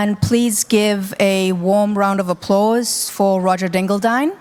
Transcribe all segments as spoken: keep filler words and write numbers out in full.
And please give a warm round of applause for Roger Dingledine.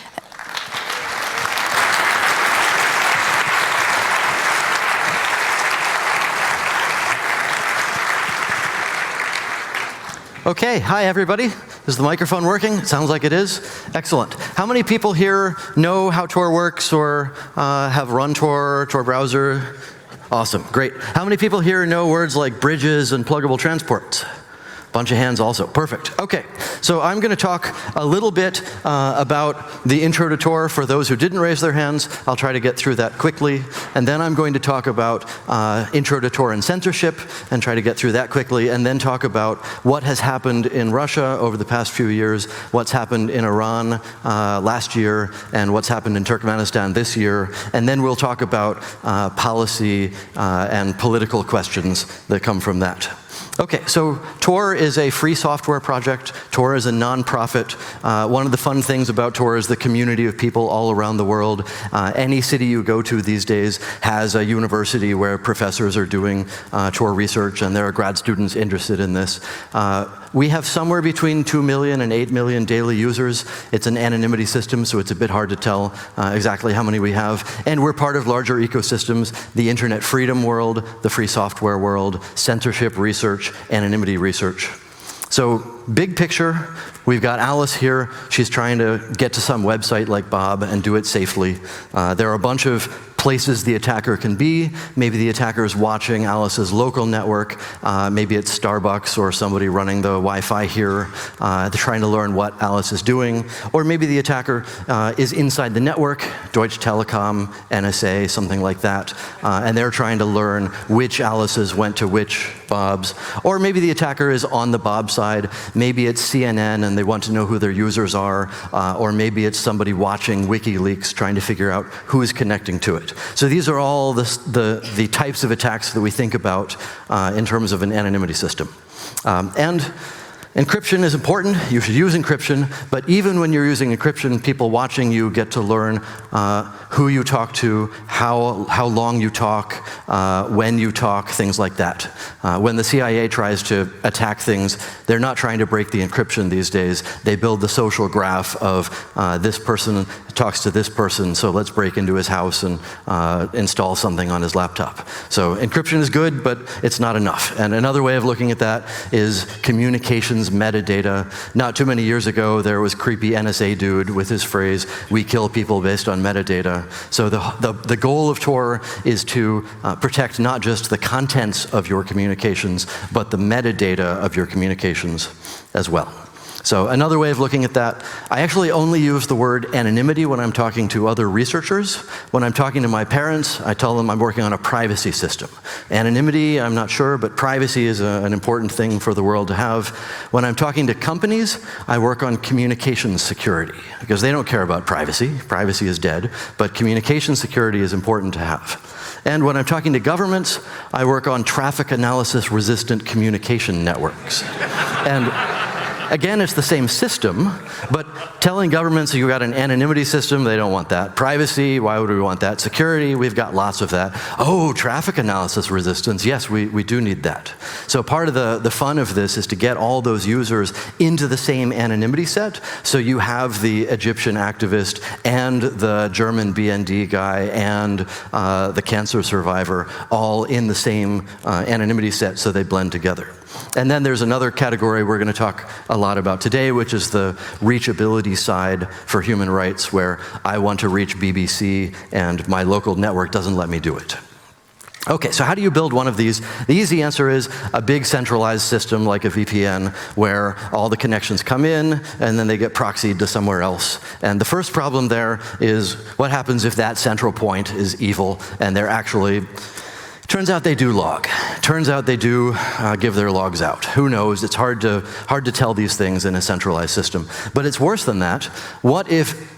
Okay, hi everybody. Is the microphone working? It sounds like it is. Excellent. How many people here know how Tor works or uh, have run Tor, Tor browser? Awesome, great. How many people here know words like bridges and pluggable transports? Bunch of hands also, perfect. Okay, so I'm gonna talk a little bit uh, about the intro to Tor for those who didn't raise their hands. I'll try to get through that quickly. And then I'm going to talk about uh, intro to Tor and censorship and try to get through that quickly, and then talk about what has happened in Russia over the past few years, what's happened in Iran uh, last year, and what's happened in Turkmenistan this year. And then we'll talk about uh, policy uh, and political questions that come from that. Okay, so Tor is a free software project. Tor is a nonprofit. Uh, one of the fun things about Tor is the community of people all around the world. Uh, any city you go to these days has a university where professors are doing uh, Tor research, and there are grad students interested in this. Uh, we have somewhere between two million and eight million daily users. It's an anonymity system, so it's a bit hard to tell uh, exactly how many we have. And we're part of larger ecosystems, the internet freedom world, the free software world, censorship research, anonymity research. So big picture, we've got Alice here. She's trying to get to some website like Bob and do it safely. Uh, there are a bunch of places the attacker can be. Maybe the attacker is watching Alice's local network. Uh, maybe it's Starbucks or somebody running the Wi-Fi here. Uh, they're trying to learn what Alice is doing. Or maybe the attacker uh, is inside the network, Deutsche Telekom, N S A, something like that. Uh, and they're trying to learn which Alices went to which Bobs. Or maybe the attacker is on the Bob side. Maybe it's C N N and they want to know who their users are. Uh, or maybe it's somebody watching WikiLeaks trying to figure out who is connecting to it. So these are all the, the, the types of attacks that we think about uh, in terms of an anonymity system. Um, and encryption is important. You should use encryption. But even when you're using encryption, people watching you get to learn uh, who you talk to, how, how long you talk, uh, when you talk, things like that. Uh, when the C I A tries to attack things, they're not trying to break the encryption these days. They build the social graph of uh, this person talks to this person, so let's break into his house and uh, install something on his laptop. So encryption is good, but it's not enough. And another way of looking at that is communications metadata. Not too many years ago, there was creepy N S A dude with his phrase, "We kill people based on metadata." So the, the, the goal of Tor is to uh, protect not just the contents of your communications, but the metadata of your communications as well. So another way of looking at that, I actually only use the word anonymity when I'm talking to other researchers. When I'm talking to my parents, I tell them I'm working on a privacy system. Anonymity, I'm not sure, but privacy is a, an important thing for the world to have. When I'm talking to companies, I work on communications security, because they don't care about privacy. Privacy is dead, but communication security is important to have. And when I'm talking to governments, I work on traffic analysis resistant communication networks. And again, it's the same system, but telling governments you've got an anonymity system, they don't want that. Privacy, why would we want that? Security, we've got lots of that. Oh, traffic analysis resistance, yes, we, we do need that. So part of the, the fun of this is to get all those users into the same anonymity set, so you have the Egyptian activist and the German B N D guy and uh, the cancer survivor all in the same uh, anonymity set, so they blend together. And then there's another category we're going to talk a lot about today, which is the reachability side for human rights, where I want to reach B B C and my local network doesn't let me do it. Okay, so how do you build one of these? The easy answer is a big centralized system like a V P N, where all the connections come in and then they get proxied to somewhere else. And the first problem there is what happens if that central point is evil and they're actually Turns out they do log. Turns out they do uh, give their logs out. Who knows? It's hard to, hard to tell these things in a centralized system. But it's worse than that. What if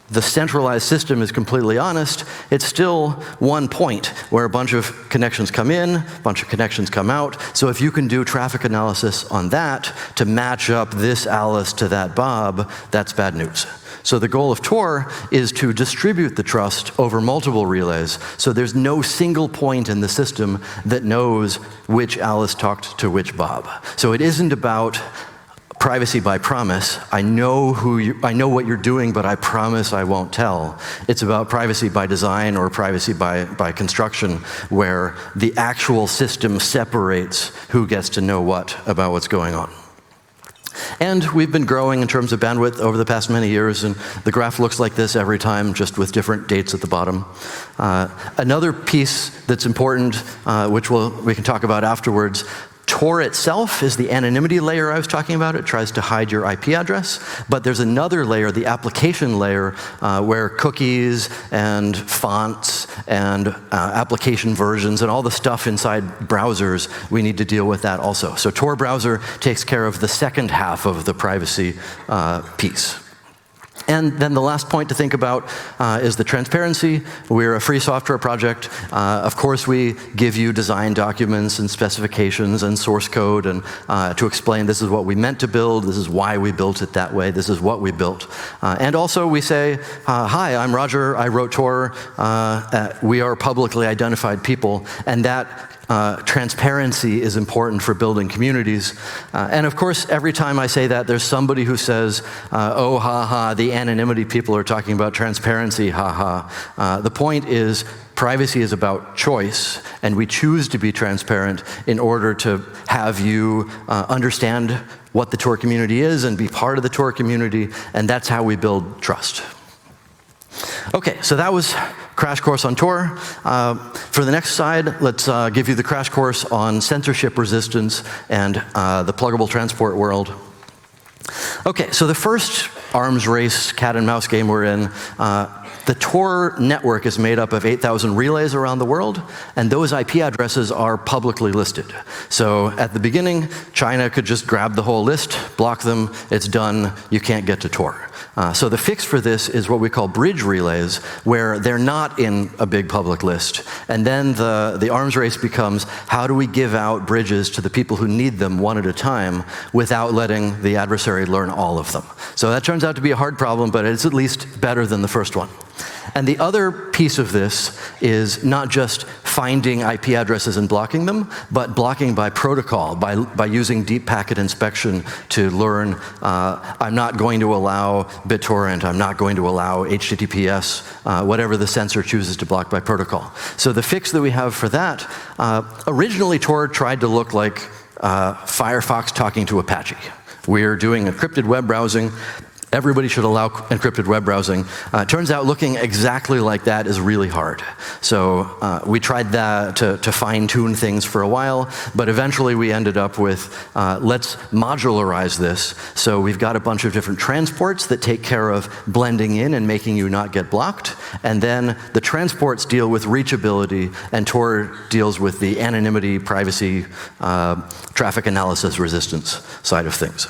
the centralized system is completely honest, it's still one point where a bunch of connections come in, a bunch of connections come out. So if you can do traffic analysis on that to match up this Alice to that Bob, that's bad news. So the goal of Tor is to distribute the trust over multiple relays, so there's no single point in the system that knows which Alice talked to which Bob. So it isn't about privacy by promise. I know who you, I know what you're doing, but I promise I won't tell. It's about privacy by design or privacy by, by construction, where the actual system separates who gets to know what about what's going on. And we've been growing in terms of bandwidth over the past many years, and the graph looks like this every time, just with different dates at the bottom. Uh, another piece that's important, uh, which we'll, we can talk about afterwards, Tor itself is the anonymity layer I was talking about. It tries to hide your I P address. But there's another layer, the application layer, uh, where cookies and fonts and uh, application versions and all the stuff inside browsers, we need to deal with that also. So Tor browser takes care of the second half of the privacy uh, piece. And then the last point to think about uh, is the transparency. We're a free software project. Uh, of course, we give you design documents and specifications and source code and uh, to explain this is what we meant to build, this is why we built it that way, this is what we built. Uh, and also we say, uh, hi, I'm Roger, I wrote Tor, uh, uh, we are publicly identified people, and that Uh, transparency is important for building communities. Uh, and of course, every time I say that, there's somebody who says, uh, oh, ha, ha, the anonymity people are talking about transparency, ha, ha. Uh, the point is, privacy is about choice, and we choose to be transparent in order to have you uh, understand what the Tor community is and be part of the Tor community, and that's how we build trust. Okay, so that was crash course on Tor. Uh, for the next slide, let's uh, give you the crash course on censorship resistance and uh, the pluggable transport world. Okay, so the first arms race cat and mouse game we're in, uh, the Tor network is made up of eight thousand relays around the world, and those I P addresses are publicly listed. So at the beginning, China could just grab the whole list, block them, it's done, you can't get to Tor. Uh, so the fix for this is what we call bridge relays, where they're not in a big public list. And then the, the arms race becomes, how do we give out bridges to the people who need them one at a time without letting the adversary learn all of them? So that turns out to be a hard problem, but it's at least better than the first one. And the other piece of this is not just finding I P addresses and blocking them, but blocking by protocol, by, by using deep packet inspection to learn, uh, I'm not going to allow BitTorrent, I'm not going to allow H T T P S, uh, whatever the censor chooses to block by protocol. So the fix that we have for that, uh, originally Tor tried to look like uh, Firefox talking to Apache. We're doing encrypted web browsing. Everybody should allow encrypted web browsing. Uh, it turns out looking exactly like that is really hard. So uh, we tried that to, to fine-tune things for a while, but eventually we ended up with, uh, let's modularize this. So we've got a bunch of different transports that take care of blending in and making you not get blocked. And then the transports deal with reachability, and Tor deals with the anonymity, privacy, uh, traffic analysis resistance side of things.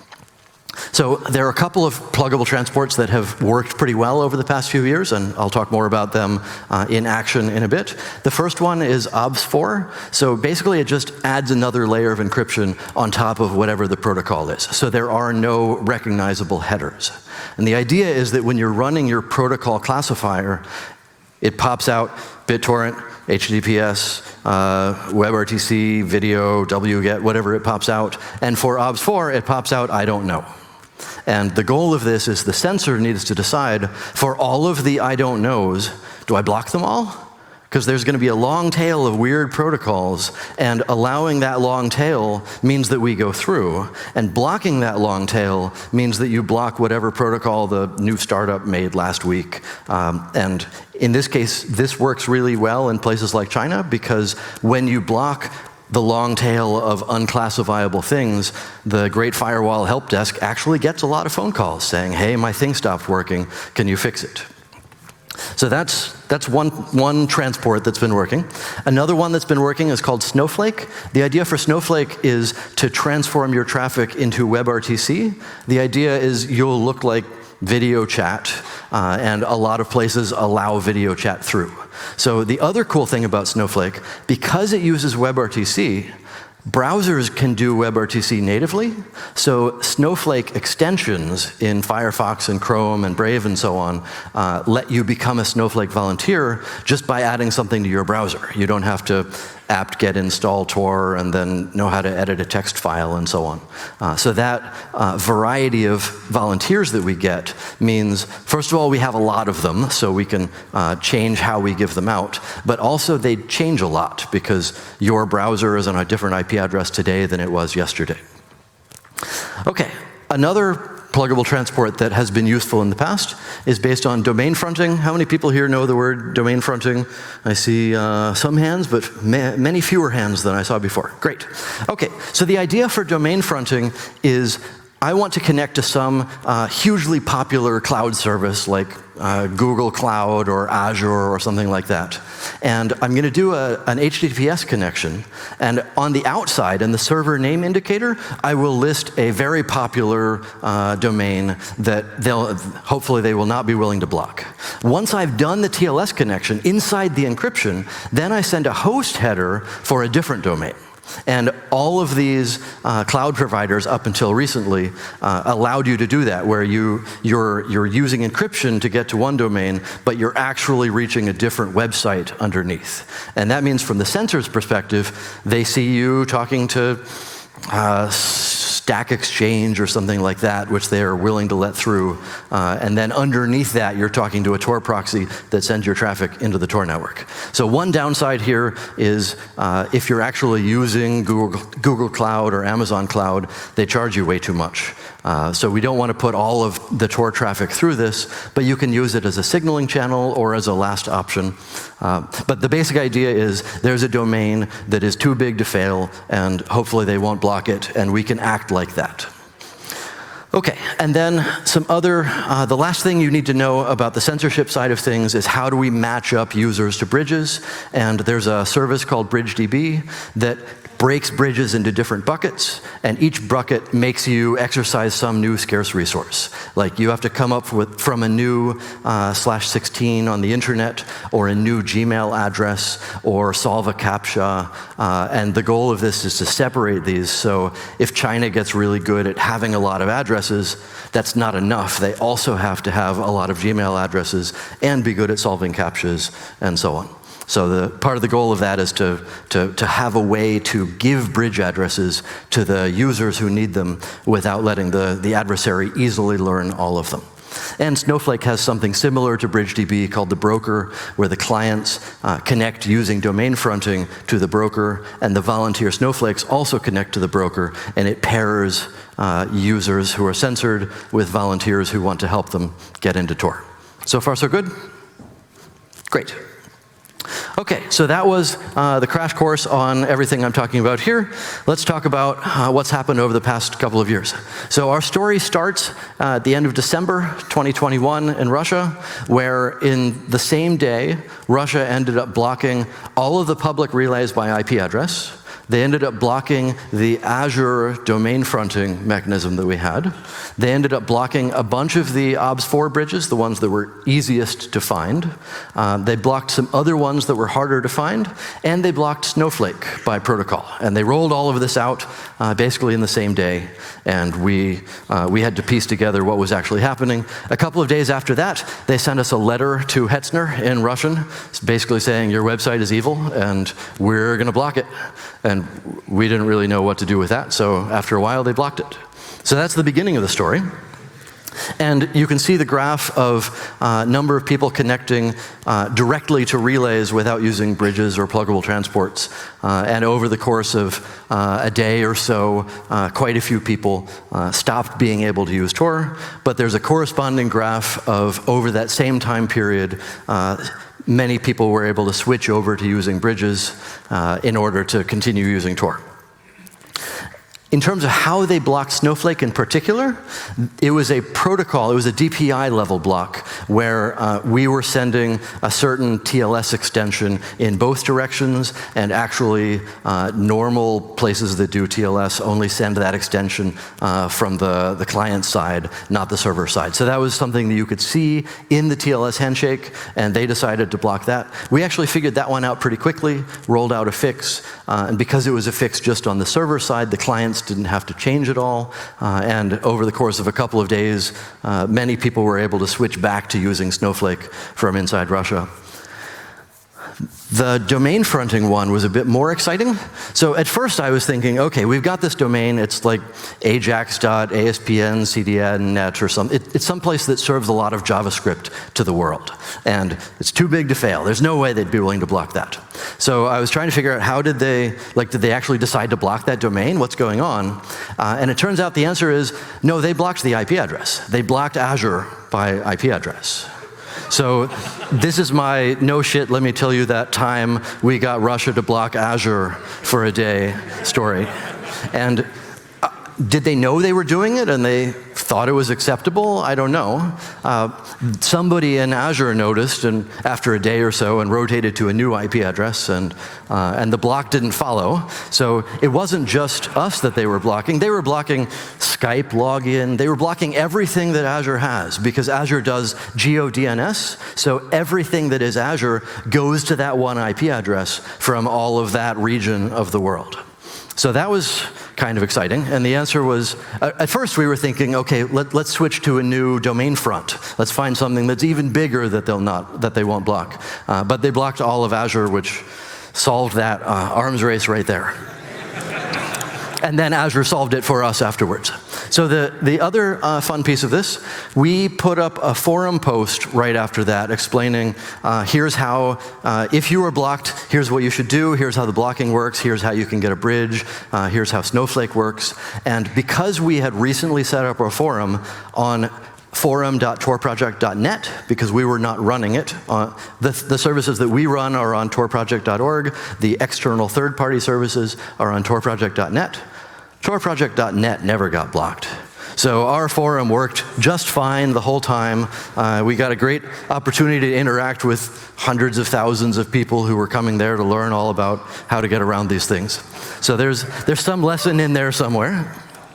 So there are a couple of pluggable transports that have worked pretty well over the past few years, and I'll talk more about them uh, in action in a bit. The first one is O B S four. So basically it just adds another layer of encryption on top of whatever the protocol is. So there are no recognizable headers. And the idea is that when you're running your protocol classifier, it pops out BitTorrent, H T T P S, uh, WebRTC, video, wget, whatever it pops out. And for O B S four, it pops out, I don't know. And the goal of this is the censor needs to decide, for all of the I don't knows, do I block them all? Because there's going to be a long tail of weird protocols, and allowing that long tail means that we go through, and blocking that long tail means that you block whatever protocol the new startup made last week. Um, and in this case, this works really well in places like China, because when you block the long tail of unclassifiable things, the Great Firewall Help Desk actually gets a lot of phone calls saying, hey, my thing stopped working, can you fix it? So that's, that's one, one transport that's been working. Another one that's been working is called Snowflake. The idea for Snowflake is to transform your traffic into WebRTC. The idea is you'll look like video chat, uh, and a lot of places allow video chat through. So the other cool thing about Snowflake, because it uses WebRTC, browsers can do WebRTC natively, so Snowflake extensions in Firefox and Chrome and Brave and so on uh, let you become a Snowflake volunteer just by adding something to your browser. You don't have to apt-get install Tor and then know how to edit a text file and so on. Uh, so that uh, variety of volunteers that we get means, first of all, we have a lot of them, so we can uh, change how we give them out, but also they change a lot because your browser is on a different I P address today than it was yesterday. Okay, another pluggable transport that has been useful in the past is based on domain fronting. How many people here know the word domain fronting? I see uh, some hands, but ma many fewer hands than I saw before. Great. Okay, so the idea for domain fronting is I want to connect to some uh, hugely popular cloud service like uh, Google Cloud or Azure or something like that. And I'm going to do a, an H T T P S connection. And on the outside, in the server name indicator, I will list a very popular uh, domain that they'll, hopefully they will not be willing to block. Once I've done the T L S connection inside the encryption, then I send a host header for a different domain. And all of these uh, cloud providers up until recently uh, allowed you to do that, where you, you're, you're using encryption to get to one domain, but you're actually reaching a different website underneath. And that means from the sensor's perspective, they see you talking to uh, Stack Exchange or something like that, which they are willing to let through. Uh, and then underneath that, you're talking to a Tor proxy that sends your traffic into the Tor network. So one downside here is uh, if you're actually using Google, Google Cloud or Amazon Cloud, they charge you way too much. Uh, so we don't want to put all of the Tor traffic through this, but you can use it as a signaling channel or as a last option. Uh, but the basic idea is there's a domain that is too big to fail, and hopefully they won't block it, and we can act like that. Okay, and then some other, uh, the last thing you need to know about the censorship side of things is how do we match up users to bridges, and there's a service called BridgeDB that breaks bridges into different buckets, and each bucket makes you exercise some new scarce resource. Like you have to come up with from a new uh, slash sixteen on the internet, or a new Gmail address, or solve a CAPTCHA, uh, and the goal of this is to separate these, so if China gets really good at having a lot of addresses, that's not enough. They also have to have a lot of Gmail addresses and be good at solving CAPTCHAs and so on. So the, part of the goal of that is to, to, to have a way to give bridge addresses to the users who need them without letting the, the adversary easily learn all of them. And Snowflake has something similar to BridgeDB called the broker, where the clients uh, connect using domain fronting to the broker, and the volunteer snowflakes also connect to the broker, and it pairs uh, users who are censored with volunteers who want to help them get into Tor. So far, so good? Great. Okay, so that was uh, the crash course on everything I'm talking about here. Let's talk about uh, what's happened over the past couple of years. So our story starts uh, at the end of December twenty twenty-one in Russia, where in the same day, Russia ended up blocking all of the public relays by I P address. They ended up blocking the Azure domain fronting mechanism that we had. They ended up blocking a bunch of the O B S four bridges, the ones that were easiest to find. Uh, they blocked some other ones that were harder to find, and they blocked Snowflake by protocol. And they rolled all of this out uh, basically in the same day, and we, uh, we had to piece together what was actually happening. A couple of days after that, they sent us a letter to Hetzner in Russian, basically saying your website is evil, and we're going to block it. And we didn't really know what to do with that, so after a while they blocked it. So that's the beginning of the story. And you can see the graph of uh, number of people connecting uh, directly to relays without using bridges or pluggable transports. Uh, and over the course of uh, a day or so, uh, quite a few people uh, stopped being able to use Tor. But there's a corresponding graph of over that same time period, uh, many people were able to switch over to using bridges uh, in order to continue using Tor. In terms of how they blocked Snowflake in particular, it was a protocol, it was a D P I level block where uh, we were sending a certain T L S extension in both directions, and actually uh, normal places that do T L S only send that extension uh, from the, the client side, not the server side. So that was something that you could see in the T L S handshake, and they decided to block that. We actually figured that one out pretty quickly, rolled out a fix, uh, and because it was a fix just on the server side, the clients didn't have to change it all, uh, and over the course of a couple of days, uh, many people were able to switch back to using Snowflake from inside Russia. The domain fronting one was a bit more exciting. So at first I was thinking, okay, we've got this domain, it's like ajax dot A S P N C D N net or something. It, it's someplace that serves a lot of JavaScript to the world. And it's too big to fail. There's no way they'd be willing to block that. So I was trying to figure out how did they, like did they actually decide to block that domain? What's going on? Uh, and it turns out the answer is, no, they blocked the I P address. They blocked Azure by I P address. So this is my no shit, let me tell you that time we got Russia to block Azure for a day story. And uh, did they know they were doing it and they thought it was acceptable? I don't know. Uh, somebody in Azure noticed and after a day or so and rotated to a new I P address, and, uh, and the block didn't follow. So it wasn't just us that they were blocking. They were blocking Skype login. They were blocking everything that Azure has, because Azure does Geo D N S. So everything that is Azure goes to that one I P address from all of that region of the world. So that was kind of exciting, and the answer was, uh, at first we were thinking, okay, let, let's switch to a new domain front. Let's find something that's even bigger that they'll not, that they won't block. Uh, but they blocked all of Azure, which solved that uh, arms race right there. And then Azure solved it for us afterwards. So the, the other uh, fun piece of this, we put up a forum post right after that explaining, uh, here's how, uh, if you were blocked, here's what you should do, here's how the blocking works, here's how you can get a bridge, uh, here's how Snowflake works. And because we had recently set up our forum on forum dot tor project dot net, because we were not running it. Uh, the, the services that we run are on tor project dot org. The external third-party services are on tor project dot net. tor project dot net never got blocked. So our forum worked just fine the whole time. Uh, we got a great opportunity to interact with hundreds of thousands of people who were coming there to learn all about how to get around these things. So there's, there's some lesson in there somewhere.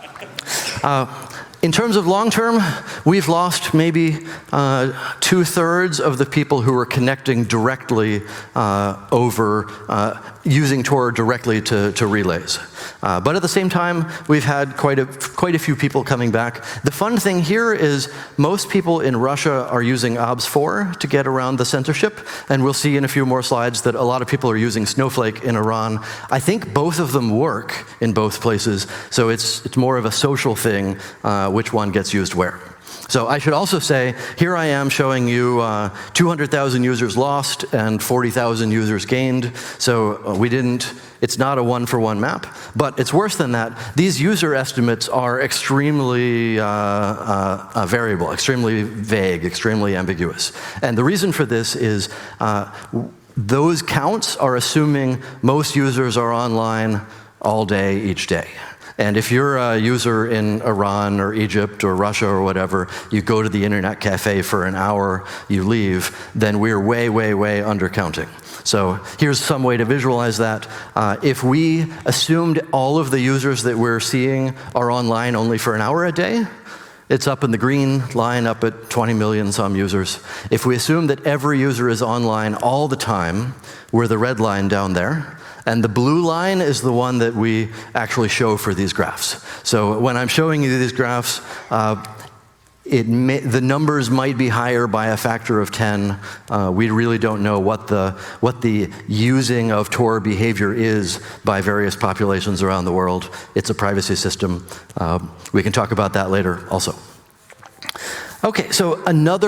Uh, In terms of long term, we've lost maybe uh, two-thirds of the people who were connecting directly uh, over, uh, using Tor directly to, to relays. Uh, but at the same time, we've had quite a, quite a few people coming back. The fun thing here is most people in Russia are using O B S four to get around the censorship, and we'll see in a few more slides that a lot of people are using Snowflake in Iran. I think both of them work in both places, so it's, it's more of a social thing, uh, which one gets used where. So I should also say, here I am showing you uh, two hundred thousand users lost and forty thousand users gained. So uh, we didn't, it's not a one-for-one map, but it's worse than that. These user estimates are extremely uh, uh, uh, variable, extremely vague, extremely ambiguous. And the reason for this is uh, those counts are assuming most users are online all day, each day. And if you're a user in Iran or Egypt or Russia or whatever, you go to the internet cafe for an hour, you leave, then we're way, way, way undercounting. So here's some way to visualize that. Uh, if we assumed all of the users that we're seeing are online only for an hour a day, it's up in the green line, up at twenty million some users. If we assume that every user is online all the time, we're the red line down there. And the blue line is the one that we actually show for these graphs. So when I'm showing you these graphs, uh, it may, the numbers might be higher by a factor of ten. Uh, we really don't know what the, what the using of Tor behavior is by various populations around the world. It's a privacy system. Uh, we can talk about that later also. Okay, so another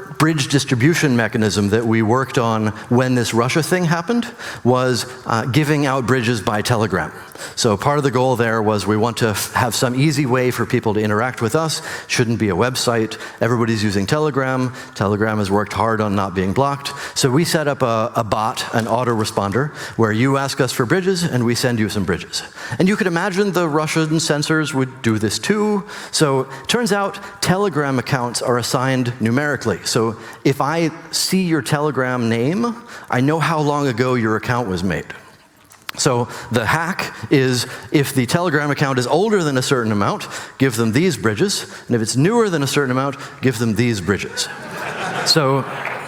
bridge distribution mechanism that we worked on when this Russia thing happened was uh, giving out bridges by Telegram. So part of the goal there was we want to f- have some easy way for people to interact with us. Shouldn't be a website. Everybody's using Telegram. Telegram has worked hard on not being blocked. So we set up a, a bot, an autoresponder, where you ask us for bridges and we send you some bridges. And you could imagine the Russian censors would do this too. So turns out Telegram accounts are assigned numerically. So if I see your Telegram name, I know how long ago your account was made. So the hack is, if the Telegram account is older than a certain amount, give them these bridges, and if it's newer than a certain amount, give them these bridges. So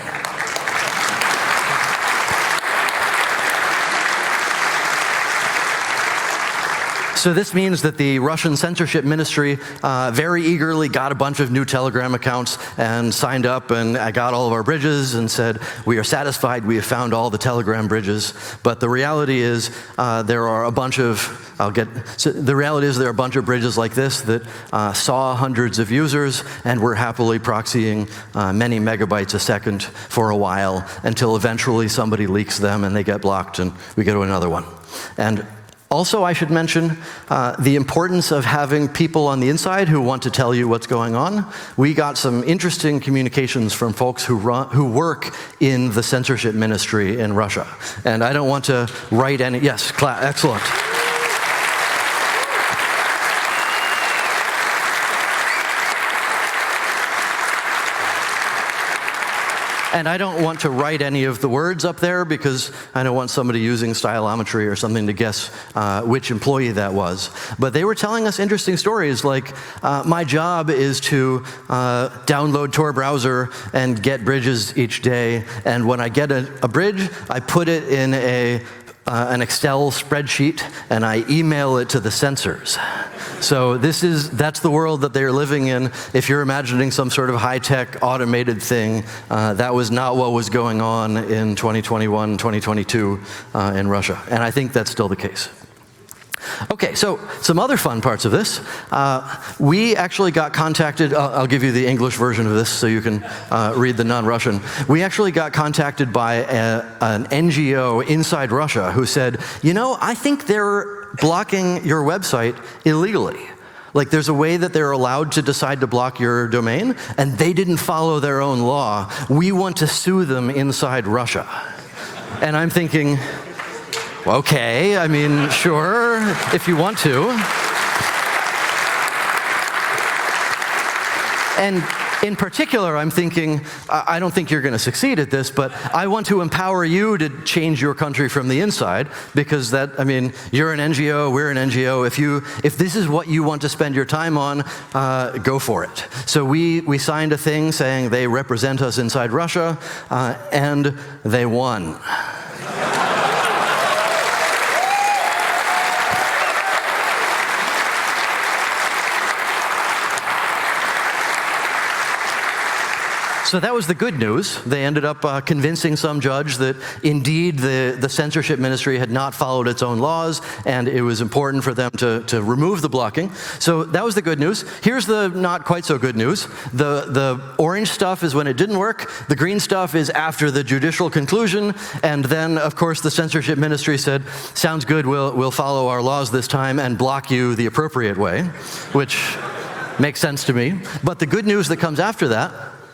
So this means that the Russian censorship ministry uh, very eagerly got a bunch of new Telegram accounts and signed up, and I got all of our bridges and said, we are satisfied, we have found all the Telegram bridges. But the reality is uh, there are a bunch of, I'll get, so the reality is there are a bunch of bridges like this that uh, saw hundreds of users and were happily proxying uh, many megabytes a second for a while until eventually somebody leaks them and they get blocked and we go to another one. And also, I should mention uh, the importance of having people on the inside who want to tell you what's going on. We got some interesting communications from folks who run, who work in the censorship ministry in Russia. And I don't want to write any, yes, cla- excellent. And I don't want to write any of the words up there because I don't want somebody using stylometry or something to guess uh, which employee that was. But they were telling us interesting stories like, uh, my job is to uh, download Tor browser and get bridges each day. And when I get a, a bridge, I put it in a Uh, an Excel spreadsheet, and I email it to the censors. So this is, that's the world that they're living in. If you're imagining some sort of high-tech automated thing, uh, that was not what was going on in twenty twenty-one, twenty twenty-two uh, in Russia. And I think that's still the case. Okay, so some other fun parts of this. Uh, we actually got contacted, I'll, I'll give you the English version of this so you can uh, read the non-Russian. We actually got contacted by a, an N G O inside Russia who said, you know, I think they're blocking your website illegally. Like there's a way that they're allowed to decide to block your domain, and they didn't follow their own law. We want to sue them inside Russia. And I'm thinking, okay, I mean, sure, if you want to. And in particular, I'm thinking, I don't think you're going to succeed at this, but I want to empower you to change your country from the inside, because that, I mean, you're an N G O, we're an N G O. If you, if this is what you want to spend your time on, uh, go for it. So we, we signed a thing saying they represent us inside Russia, uh, and they won. So that was the good news. They ended up uh, convincing some judge that indeed the, the censorship ministry had not followed its own laws, and it was important for them to, to remove the blocking. So that was the good news. Here's the not quite so good news. The, the orange stuff is when it didn't work. The green stuff is after the judicial conclusion. And then, of course, the censorship ministry said, sounds good, we'll, we'll follow our laws this time and block you the appropriate way, which makes sense to me. But the good news that comes after that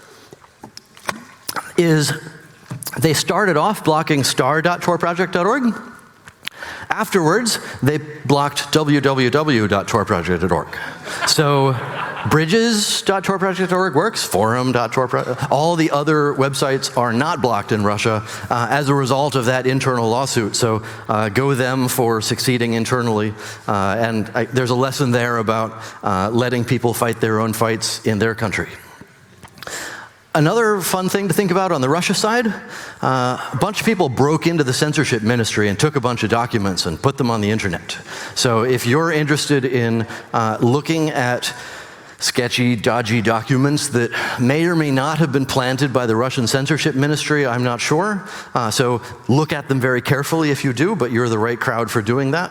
is they started off blocking star dot tor project dot org. Afterwards, they blocked w w w dot tor project dot org. So bridges dot tor project dot org works, forum dot tor project, all the other websites are not blocked in Russia uh, as a result of that internal lawsuit. So uh, go them for succeeding internally. Uh, and I, there's a lesson there about uh, letting people fight their own fights in their country. Another fun thing to think about on the Russia side, uh, a bunch of people broke into the censorship ministry and took a bunch of documents and put them on the internet. So if you're interested in uh, looking at sketchy, dodgy documents that may or may not have been planted by the Russian censorship ministry, I'm not sure. Uh, so look at them very carefully if you do, but you're the right crowd for doing that.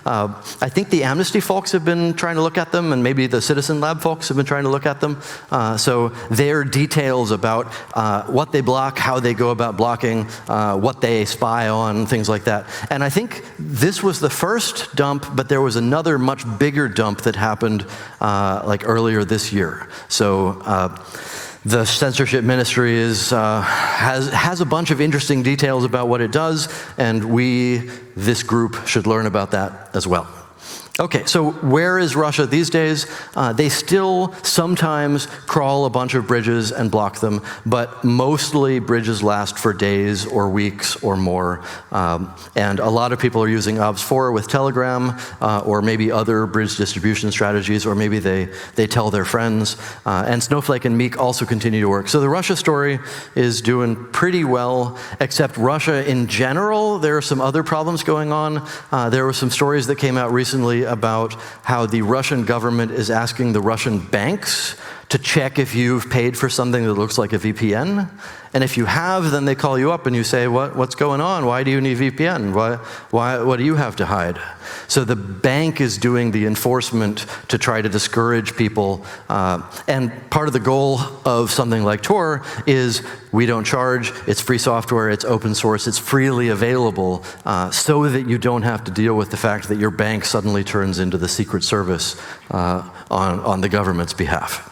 Uh, I think the Amnesty folks have been trying to look at them, and maybe the Citizen Lab folks have been trying to look at them. Uh, so their details about uh, what they block, how they go about blocking, uh, what they spy on, things like that. And I think this was the first dump, but there was another much bigger dump that happened uh, like earlier this year. So. Uh, The censorship ministry is, uh, has, has a bunch of interesting details about what it does, and we, this group, should learn about that as well. Okay, so where is Russia these days? Uh, they still sometimes crawl a bunch of bridges and block them, but mostly bridges last for days or weeks or more. Um, and a lot of people are using O B S four with Telegram, uh, or maybe other bridge distribution strategies, or maybe they, they tell their friends. Uh, and Snowflake and Meek also continue to work. So the Russia story is doing pretty well, except Russia in general. There are some other problems going on. Uh, there were some stories that came out recently about how the Russian government is asking the Russian banks to check if you've paid for something that looks like a V P N. And if you have, then they call you up and you say, what, what's going on? Why do you need V P N? Why, why, what do you have to hide? So the bank is doing the enforcement to try to discourage people. Uh, and part of the goal of something like Tor is we don't charge, it's free software, it's open source, it's freely available, uh, so that you don't have to deal with the fact that your bank suddenly turns into the Secret Service uh, on, on the government's behalf.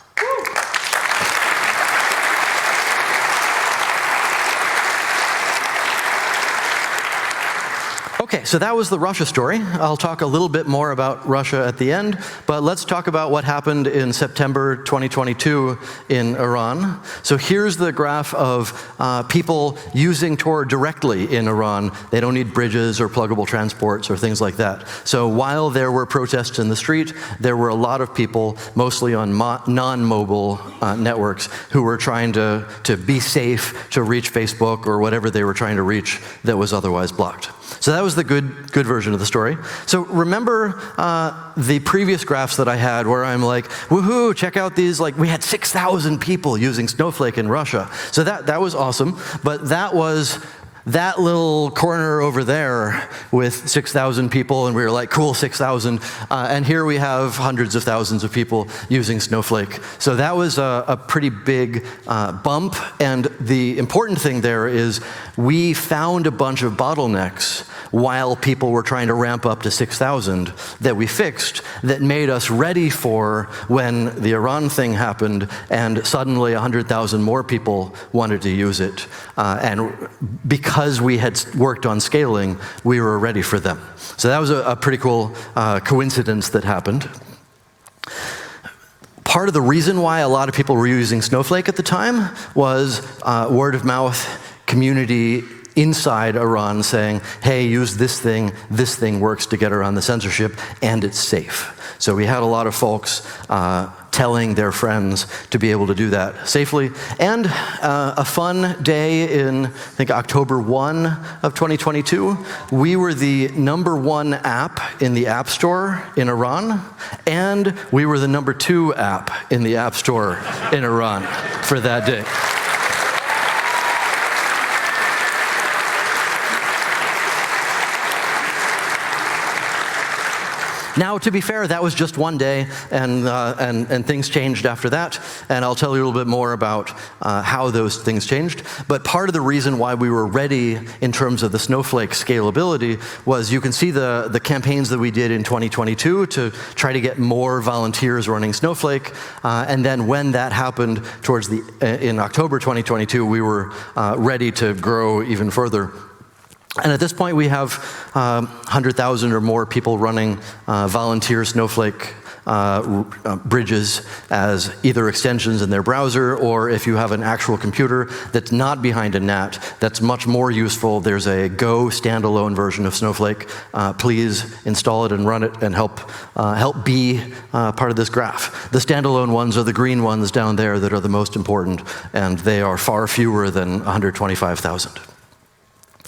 Okay, so that was the Russia story. I'll talk a little bit more about Russia at the end, but let's talk about what happened in September twenty twenty-two in Iran. So here's the graph of uh, people using Tor directly in Iran. They don't need bridges or pluggable transports or things like that. So while there were protests in the street, there were a lot of people, mostly on non-mobile uh, networks, who were trying to, to be safe, to reach Facebook or whatever they were trying to reach that was otherwise blocked. So that was the good, good version of the story. So remember uh, the previous graphs that I had where I'm like, woohoo, check out these, like we had six thousand people using Snowflake in Russia. So that, that was awesome, but that was that little corner over there with six thousand people, and we were like, cool, six thousand. Uh, and here we have hundreds of thousands of people using Snowflake. So that was a, a pretty big uh, bump. And the important thing there is we found a bunch of bottlenecks while people were trying to ramp up to six thousand that we fixed that made us ready for when the Iran thing happened and suddenly one hundred thousand more people wanted to use it. Uh, and because we had worked on scaling, we were ready for them. So that was a, a pretty cool uh, coincidence that happened. Part of the reason why a lot of people were using Snowflake at the time was uh, word of mouth, community inside Iran saying, hey, use this thing, this thing works to get around the censorship, and it's safe. So we had a lot of folks uh, telling their friends to be able to do that safely. And uh, a fun day in, I think, October first of twenty twenty-two, we were the number one app in the App Store in Iran, and we were the number two app in the App Store in Iran for that day. Now, to be fair, that was just one day, and, uh, and, and things changed after that, and I'll tell you a little bit more about uh, how those things changed. But part of the reason why we were ready in terms of the Snowflake scalability was you can see the, the campaigns that we did in twenty twenty-two to try to get more volunteers running Snowflake, uh, and then when that happened towards the, uh, in October twenty twenty-two, we were uh, ready to grow even further. And at this point, we have um, one hundred thousand or more people running uh, volunteer Snowflake uh, uh, bridges as either extensions in their browser, or if you have an actual computer that's not behind a N A T, that's much more useful. There's a Go standalone version of Snowflake. Uh, please install it and run it and help, uh, help be uh, part of this graph. The standalone ones are the green ones down there that are the most important, and they are far fewer than one hundred twenty-five thousand.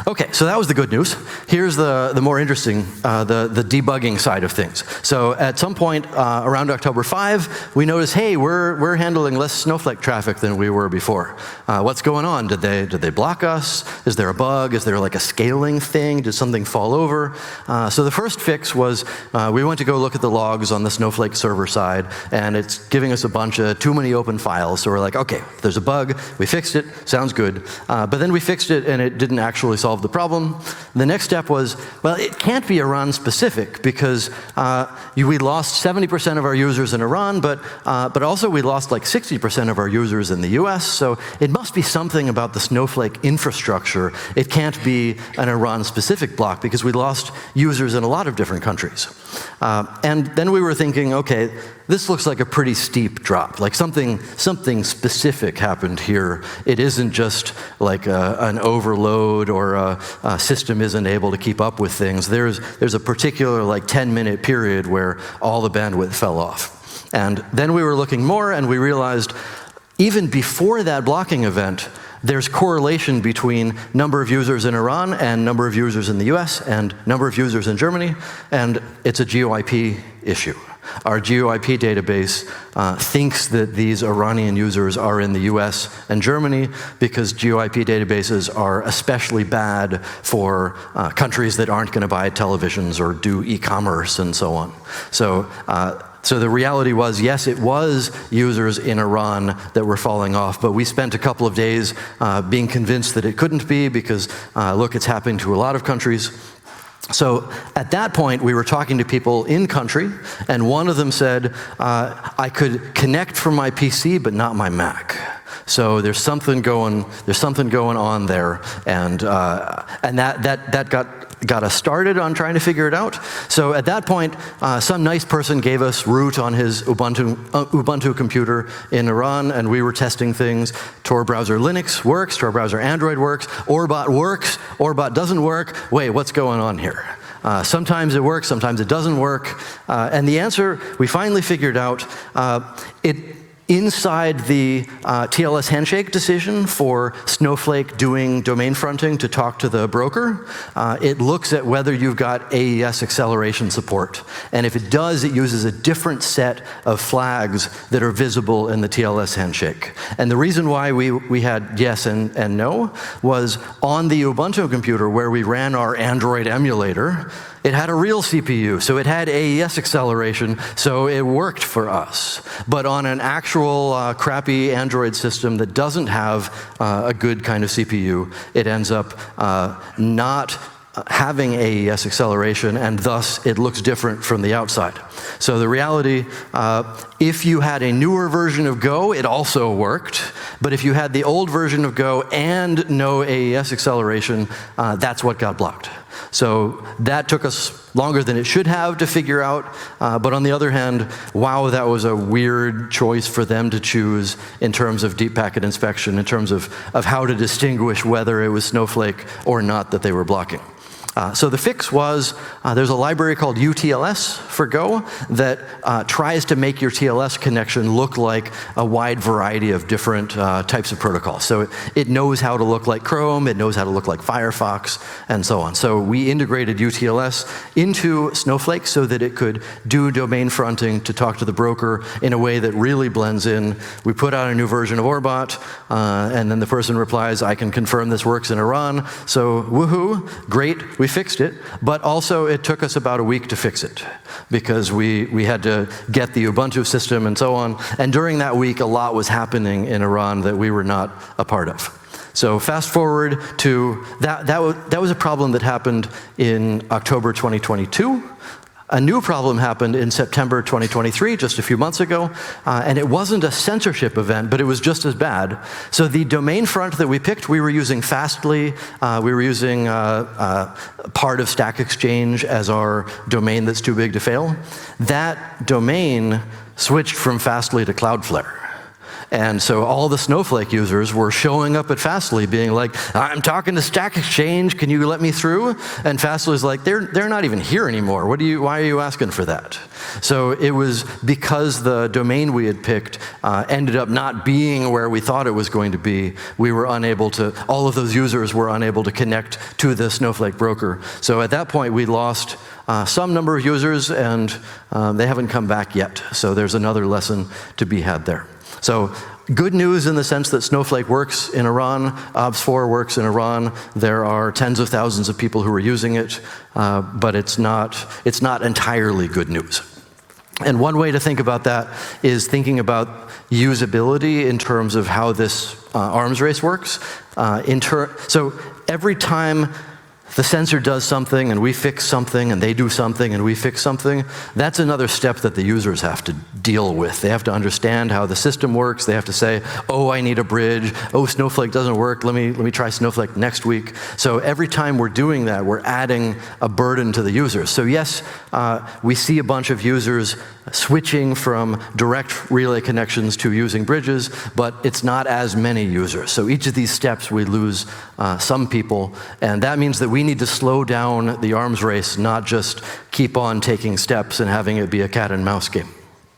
Okay, so that was the good news. Here's the, the more interesting, uh, the, the debugging side of things. So at some point uh, around October fifth, we noticed, hey, we're, we're handling less Snowflake traffic than we were before. Uh, what's going on? Did they, did they block us? Is there a bug? Is there like a scaling thing? Did something fall over? Uh, so the first fix was uh, we went to go look at the logs on the Snowflake server side, and it's giving us a bunch of too many open files. So we're like, okay, there's a bug. We fixed it. Sounds good. Uh, but then we fixed it, and it didn't actually solve the problem. The next step was, well, it can't be Iran specific because uh, you, we lost seventy percent of our users in Iran, but, uh, but also we lost like sixty percent of our users in the U S, so it must be something about the Snowflake infrastructure. It can't be an Iran specific block because we lost users in a lot of different countries. Uh, and then we were thinking, okay, this looks like a pretty steep drop. Like something, something specific happened here. It isn't just like a, an overload or a, a system isn't able to keep up with things. There's, there's a particular like ten minute period where all the bandwidth fell off. And then we were looking more and we realized even before that blocking event, there's correlation between number of users in Iran and number of users in the U S and number of users in Germany, and it's a G O I P issue. Our G O I P database uh, thinks that these Iranian users are in the U S and Germany because G O I P databases are especially bad for uh, countries that aren't going to buy televisions or do e-commerce and so on. So. Uh, So the reality was, yes, it was users in Iran that were falling off, but we spent a couple of days uh, being convinced that it couldn't be because, uh, look, it's happening to a lot of countries. So at that point, we were talking to people in country, and one of them said, uh, I could connect from my P C, but not my Mac. So there's something going, there's something going on there, and uh, and that that that got got us started on trying to figure it out. So at that point, uh, some nice person gave us root on his Ubuntu uh, Ubuntu computer in Iran, and we were testing things. Tor browser Linux works, Tor browser Android works, Orbot works, Orbot doesn't work. Wait, what's going on here? Uh, sometimes it works, sometimes it doesn't work. Uh, and the answer we finally figured out, uh, it inside the uh, T L S handshake decision for Snowflake doing domain fronting to talk to the broker, uh, it looks at whether you've got A E S acceleration support. And if it does, it uses a different set of flags that are visible in the T L S handshake. And the reason why we, we had yes and, and no was on the Ubuntu computer where we ran our Android emulator, it had a real C P U, so it had A E S acceleration, so it worked for us. But on an actual uh, crappy Android system that doesn't have uh, a good kind of C P U, it ends up uh, not having A E S acceleration, and thus it looks different from the outside. So the reality, uh, if you had a newer version of Go, it also worked. But if you had the old version of Go and no A E S acceleration, uh, that's what got blocked. So that took us longer than it should have to figure out. Uh, but on the other hand, wow, that was a weird choice for them to choose in terms of deep packet inspection, in terms of, of how to distinguish whether it was Snowflake or not that they were blocking. Uh, so the fix was, uh, there's a library called U T L S for Go that uh, tries to make your T L S connection look like a wide variety of different uh, types of protocols. So it, it knows how to look like Chrome, it knows how to look like Firefox, and so on. So we integrated U T L S into Snowflake so that it could do domain fronting to talk to the broker in a way that really blends in. We put out a new version of Orbot, uh, and then the person replies, I can confirm this works in Iran. So woohoo, great. We fixed it, but also it took us about a week to fix it because we, we had to get the Ubuntu system and so on. And during that week, a lot was happening in Iran that we were not a part of. So fast forward to, that, that, was, that was a problem that happened in October twenty twenty-two. A new problem happened in September twenty twenty-three, just a few months ago, uh, and it wasn't a censorship event, but it was just as bad. So the domain front that we picked, we were using Fastly, uh, we were using uh, uh, part of Stack Exchange as our domain that's too big to fail. That domain switched from Fastly to Cloudflare. And so all the Snowflake users were showing up at Fastly being like, I'm talking to Stack Exchange, can you let me through? And Fastly's like, they're, they're not even here anymore. What do you, why are you asking for that? So it was because the domain we had picked uh, ended up not being where we thought it was going to be, we were unable to, all of those users were unable to connect to the Snowflake broker. So at that point, we lost uh, some number of users, and um, they haven't come back yet. So there's another lesson to be had there. So good news in the sense that Snowflake works in Iran, O B S four works in Iran. There are tens of thousands of people who are using it, uh, but it's not, it's not entirely good news. And one way to think about that is thinking about usability in terms of how this uh, arms race works. Uh, in ter so every time the sensor does something and we fix something and they do something and we fix something, that's another step that the users have to deal with. They have to understand how the system works. They have to say, oh, I need a bridge. Oh, Snowflake doesn't work. Let me, let me try Snowflake next week. So every time we're doing that, we're adding a burden to the users. So yes, uh, we see a bunch of users switching from direct relay connections to using bridges, but it's not as many users. So each of these steps we lose uh, some people, and that means that we need to slow down the arms race, not just keep on taking steps and having it be a cat and mouse game.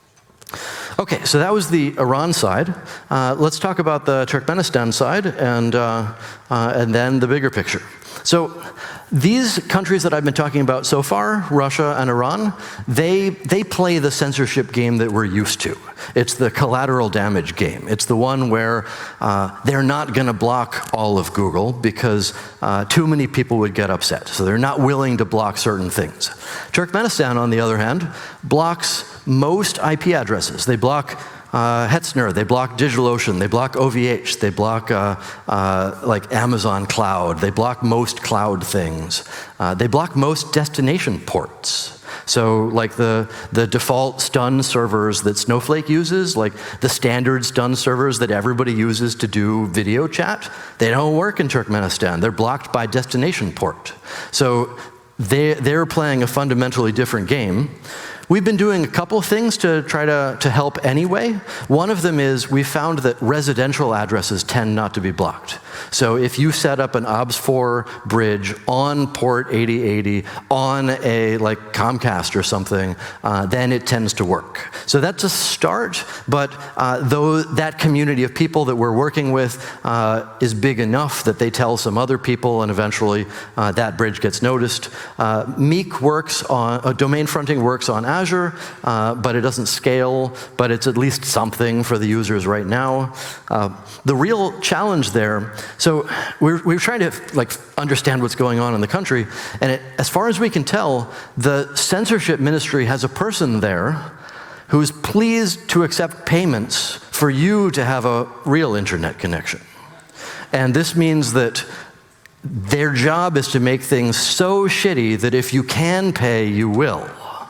Okay, so that was the Iran side. Uh, let's talk about the Turkmenistan side and, uh, uh, and then the bigger picture. So these countries that I've been talking about so far, Russia and Iran, they, they play the censorship game that we're used to. It's the collateral damage game. It's the one where uh, they're not going to block all of Google because uh, too many people would get upset. So they're not willing to block certain things. Turkmenistan, on the other hand, blocks most I P addresses. They block Uh, Hetzner, they block DigitalOcean, they block O V H, they block uh, uh, like Amazon Cloud, they block most cloud things. Uh, they block most destination ports. So like the, the default stun servers that Snowflake uses, like the standard stun servers that everybody uses to do video chat, they don't work in Turkmenistan. They're blocked by destination port. So they, they're playing a fundamentally different game. We've been doing a couple of things to try to, to help anyway. One of them is we found that residential addresses tend not to be blocked. So if you set up an O B S four bridge on port eighty eighty on a like Comcast or something, uh, then it tends to work. So that's a start, but uh, though that community of people that we're working with uh, is big enough that they tell some other people and eventually uh, that bridge gets noticed. Uh, Meek works on, uh, domain fronting works on Azure, uh, but it doesn't scale, but it's at least something for the users right now. Uh, the real challenge there, so we're, we're trying to like understand what's going on in the country, and it, as far as we can tell, the censorship ministry has a person there who's pleased to accept payments for you to have a real internet connection. And this means that their job is to make things so shitty that if you can pay, you will.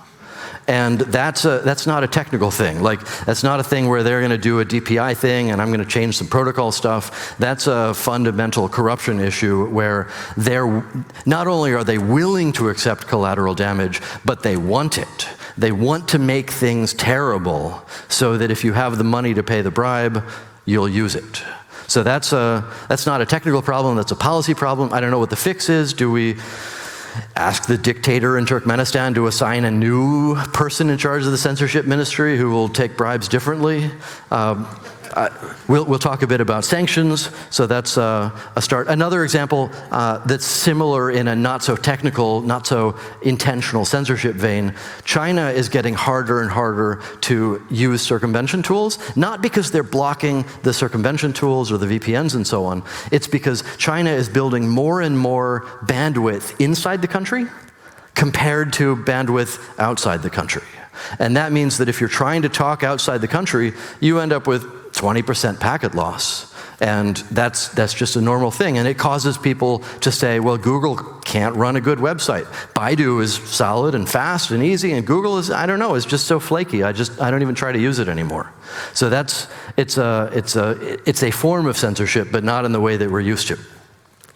And that's, a, that's not a technical thing. Like, that's not a thing where they're going to do a D P I thing and I'm going to change some protocol stuff. That's a fundamental corruption issue where they're, not only are they willing to accept collateral damage, but they want it. They want to make things terrible so that if you have the money to pay the bribe, you'll use it. So that's, a, that's not a technical problem, that's a policy problem. I don't know what the fix is. Do we ask the dictator in Turkmenistan to assign a new person in charge of the censorship ministry who will take bribes differently? Um, uh, we'll, we'll talk a bit about sanctions, so that's uh, a start. Another example uh, that's similar in a not so technical, not so intentional censorship vein, China is getting harder and harder to use circumvention tools, not because they're blocking the circumvention tools or the V P Ns and so on, it's because China is building more and more bandwidth inside the country compared to bandwidth outside the country. And that means that if you're trying to talk outside the country, you end up with twenty percent packet loss. And that's, that's just a normal thing. And it causes people to say, well, Google can't run a good website. Baidu is solid and fast and easy, and Google is, I don't know, is just so flaky. I just, I don't even try to use it anymore. So that's, it's a, it's a, it's a form of censorship, but not in the way that we're used to.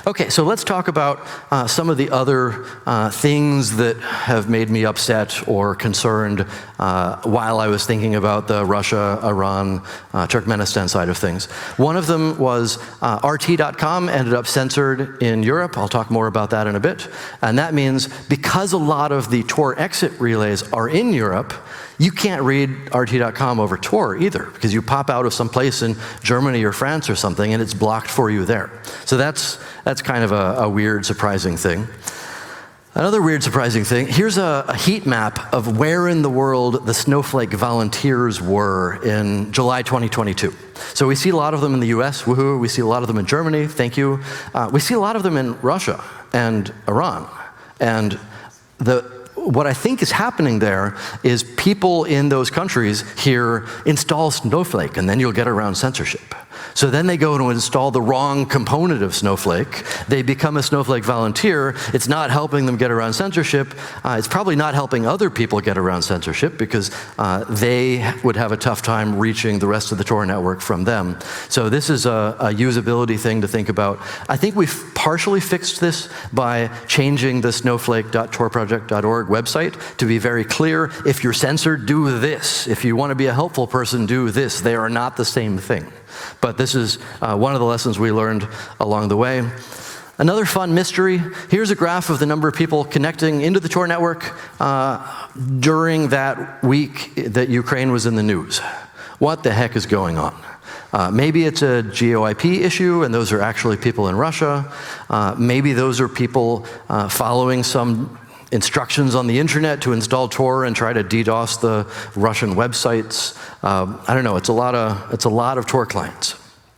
Okay, so let's talk about uh, some of the other uh, things that have made me upset or concerned uh, while I was thinking about the Russia, Iran, uh, Turkmenistan side of things. One of them was uh, R T dot com ended up censored in Europe. I'll talk more about that in a bit. And that means because a lot of the Tor exit relays are in Europe, you can't read R T dot com over Tor either, because you pop out of some place in Germany or France or something and it's blocked for you there. So that's, that's kind of a, a weird, surprising thing. Another weird, surprising thing, here's a, a heat map of where in the world the Snowflake volunteers were in July twenty twenty-two. So we see a lot of them in the U S, woohoo. We see a lot of them in Germany, thank you. Uh, we see a lot of them in Russia and Iran. And the what I think is happening there is people in those countries here install Snowflake, and then you'll get around censorship. So then they go to install the wrong component of Snowflake. They become a Snowflake volunteer. It's not helping them get around censorship. Uh, it's probably not helping other people get around censorship because uh, they would have a tough time reaching the rest of the Tor network from them. So this is a, a usability thing to think about. I think we've partially fixed this by changing the snowflake dot tor project dot org website to be very clear. If you're censored, do this. If you want to be a helpful person, do this. They are not the same thing. But this is uh, one of the lessons we learned along the way. Another fun mystery, here's a graph of the number of people connecting into the Tor network uh, during that week that Ukraine was in the news. What the heck is going on? Uh, maybe it's a G O I P issue, and those are actually people in Russia. Uh, maybe those are people uh, following some instructions on the internet to install Tor and try to DDoS the Russian websites. Um, I don't know, it's a lot of, it's a lot of Tor clients.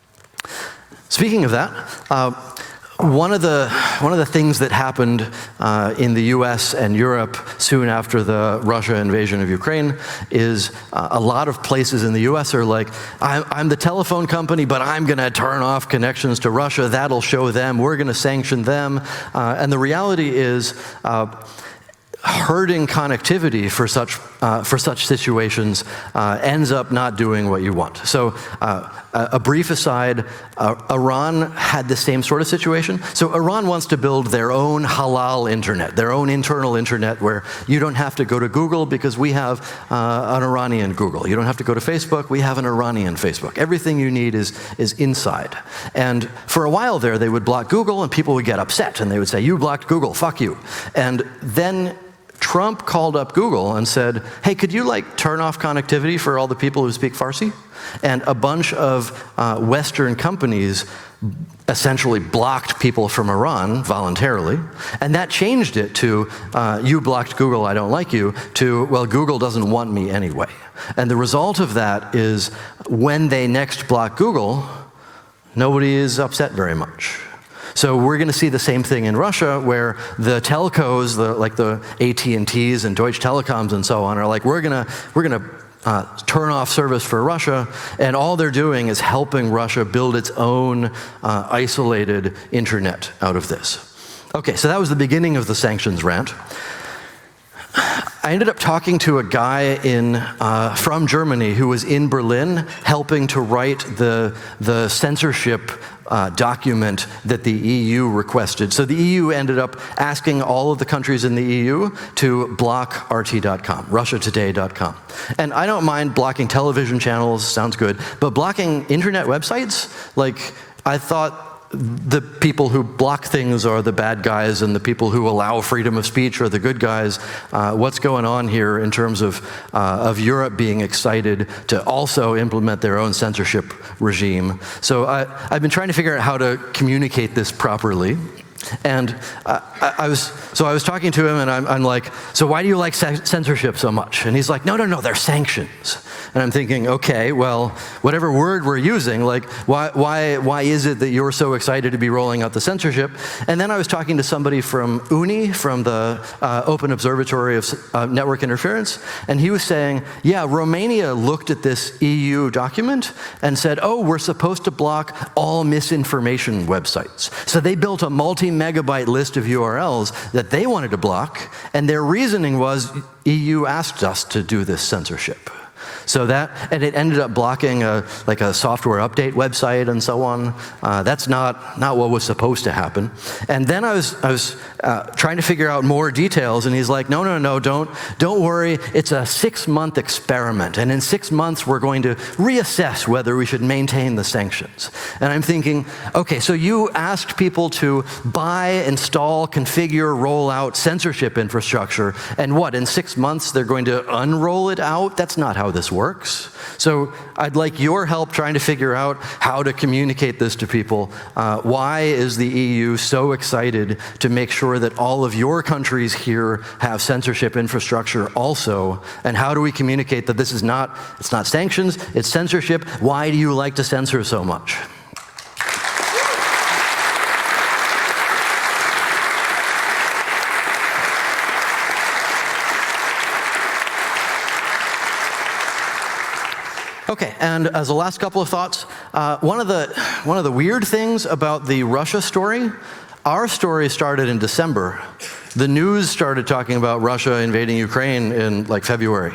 Speaking of that, uh, one of the, one of the things that happened uh, in the U S and Europe soon after the Russia invasion of Ukraine is uh, a lot of places in the U S are like, I'm, I'm the telephone company, but I'm going to turn off connections to Russia. That'll show them. We're going to sanction them. Uh, and the reality is, uh, hurting connectivity for such uh, for such situations uh, ends up not doing what you want. So uh, a brief aside, uh, Iran had the same sort of situation. So Iran wants to build their own halal internet, their own internal internet where you don't have to go to Google because we have uh, an Iranian Google. You don't have to go to Facebook, we have an Iranian Facebook. Everything you need is, is inside. And for a while there, they would block Google and people would get upset and they would say, you blocked Google, fuck you. And then Trump called up Google and said, hey, could you like turn off connectivity for all the people who speak Farsi? And a bunch of uh, Western companies essentially blocked people from Iran voluntarily. And that changed it to, uh, you blocked Google, I don't like you, to, well, Google doesn't want me anyway. And the result of that is when they next block Google, nobody is upset very much. So we're going to see the same thing in Russia, where the telcos, the, like the A T and T's and Deutsche Telekoms and so on, are like, we're going to we're going to uh, turn off service for Russia, and all they're doing is helping Russia build its own uh, isolated internet out of this. Okay, so that was the beginning of the sanctions rant. I ended up talking to a guy in, uh, from Germany who was in Berlin helping to write the, the censorship uh, document that the E U requested. So the E U ended up asking all of the countries in the E U to block R T dot com, Russia Today dot com. And I don't mind blocking television channels, sounds good, but blocking internet websites, like I thought the people who block things are the bad guys and the people who allow freedom of speech are the good guys. Uh, what's going on here in terms of, uh, of Europe being excited to also implement their own censorship regime? So I, I've been trying to figure out how to communicate this properly. And uh, I, I was, so I was talking to him and I'm, I'm like, so why do you like censorship so much? And he's like, no, no, no, they're sanctions. And I'm thinking, okay, well, whatever word we're using, like, why, why, why is it that you're so excited to be rolling out the censorship? And then I was talking to somebody from U N I, from the uh, Open Observatory of uh, Network Interference, and he was saying, yeah, Romania looked at this E U document and said, oh, we're supposed to block all misinformation websites. So they built a multi-megabyte list of U R Ls that they wanted to block, and their reasoning was, E U asked us to do this censorship. So that, and it ended up blocking a, like a software update website and so on. Uh, that's not, not what was supposed to happen. And then I was, I was uh, trying to figure out more details, and he's like, no, no, no, don't, don't worry. It's a six-month experiment, and in six months we're going to reassess whether we should maintain the sanctions. And I'm thinking, okay, so you asked people to buy, install, configure, roll out censorship infrastructure, and what, in six months they're going to unroll it out? That's not how this works. So I'd like your help trying to figure out how to communicate this to people. Uh, why is the E U so excited to make sure that all of your countries here have censorship infrastructure also? And how do we communicate that this is not, it's not sanctions, it's censorship? Why do you like to censor so much? Okay, and as a last couple of thoughts, uh, one of the one of the weird things about the Russia story, our story started in December. The news started talking about Russia invading Ukraine in like February.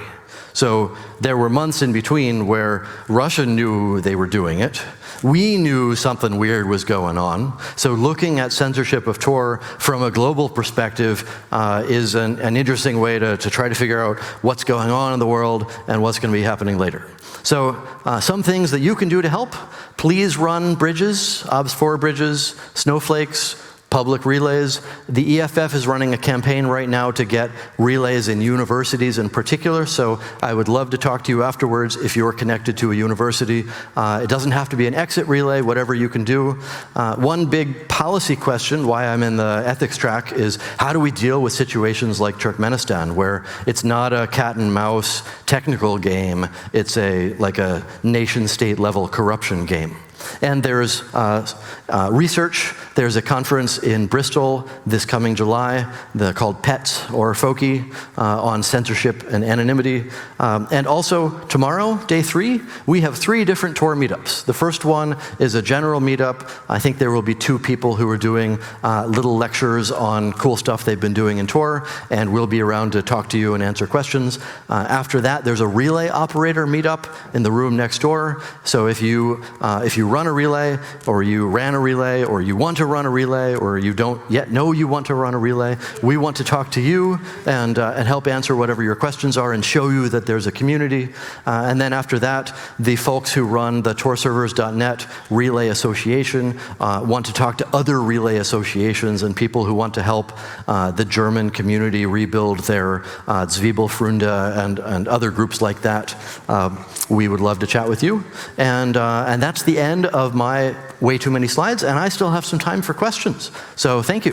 So there were months in between where Russia knew they were doing it. We knew something weird was going on. So looking at censorship of Tor from a global perspective uh, is an, an interesting way to, to try to figure out what's going on in the world and what's going to be happening later. So uh, some things that you can do to help: please run bridges, O B S four bridges, snowflakes, public relays. The E F F is running a campaign right now to get relays in universities in particular, so I would love to talk to you afterwards if you're connected to a university. Uh, it doesn't have to be an exit relay, whatever you can do. Uh, one big policy question, why I'm in the ethics track, is how do we deal with situations like Turkmenistan, where it's not a cat and mouse technical game, it's a like a nation state level corruption game. And there's uh, uh, research. There's a conference in Bristol this coming July the, called PETS, or FOCI, uh, on censorship and anonymity. Um, and also tomorrow, day three, we have three different Tor meetups. The first one is a general meetup. I think there will be two people who are doing uh, little lectures on cool stuff they've been doing in Tor, and we'll be around to talk to you and answer questions. Uh, after that, there's a relay operator meetup in the room next door. So if you, uh, if you run a relay, or you ran a relay, or you want to run a relay, or you don't yet know you want to run a relay, we want to talk to you and, uh, and help answer whatever your questions are and show you that there's a community. Uh, and then after that, the folks who run the Tor Servers dot net Relay Association uh, want to talk to other relay associations and people who want to help uh, the German community rebuild their uh, Zwiebelfreunde and, and other groups like that. Uh, we would love to chat with you. And, uh, and that's the end of my way too many slides, and I still have some time for questions. So thank you.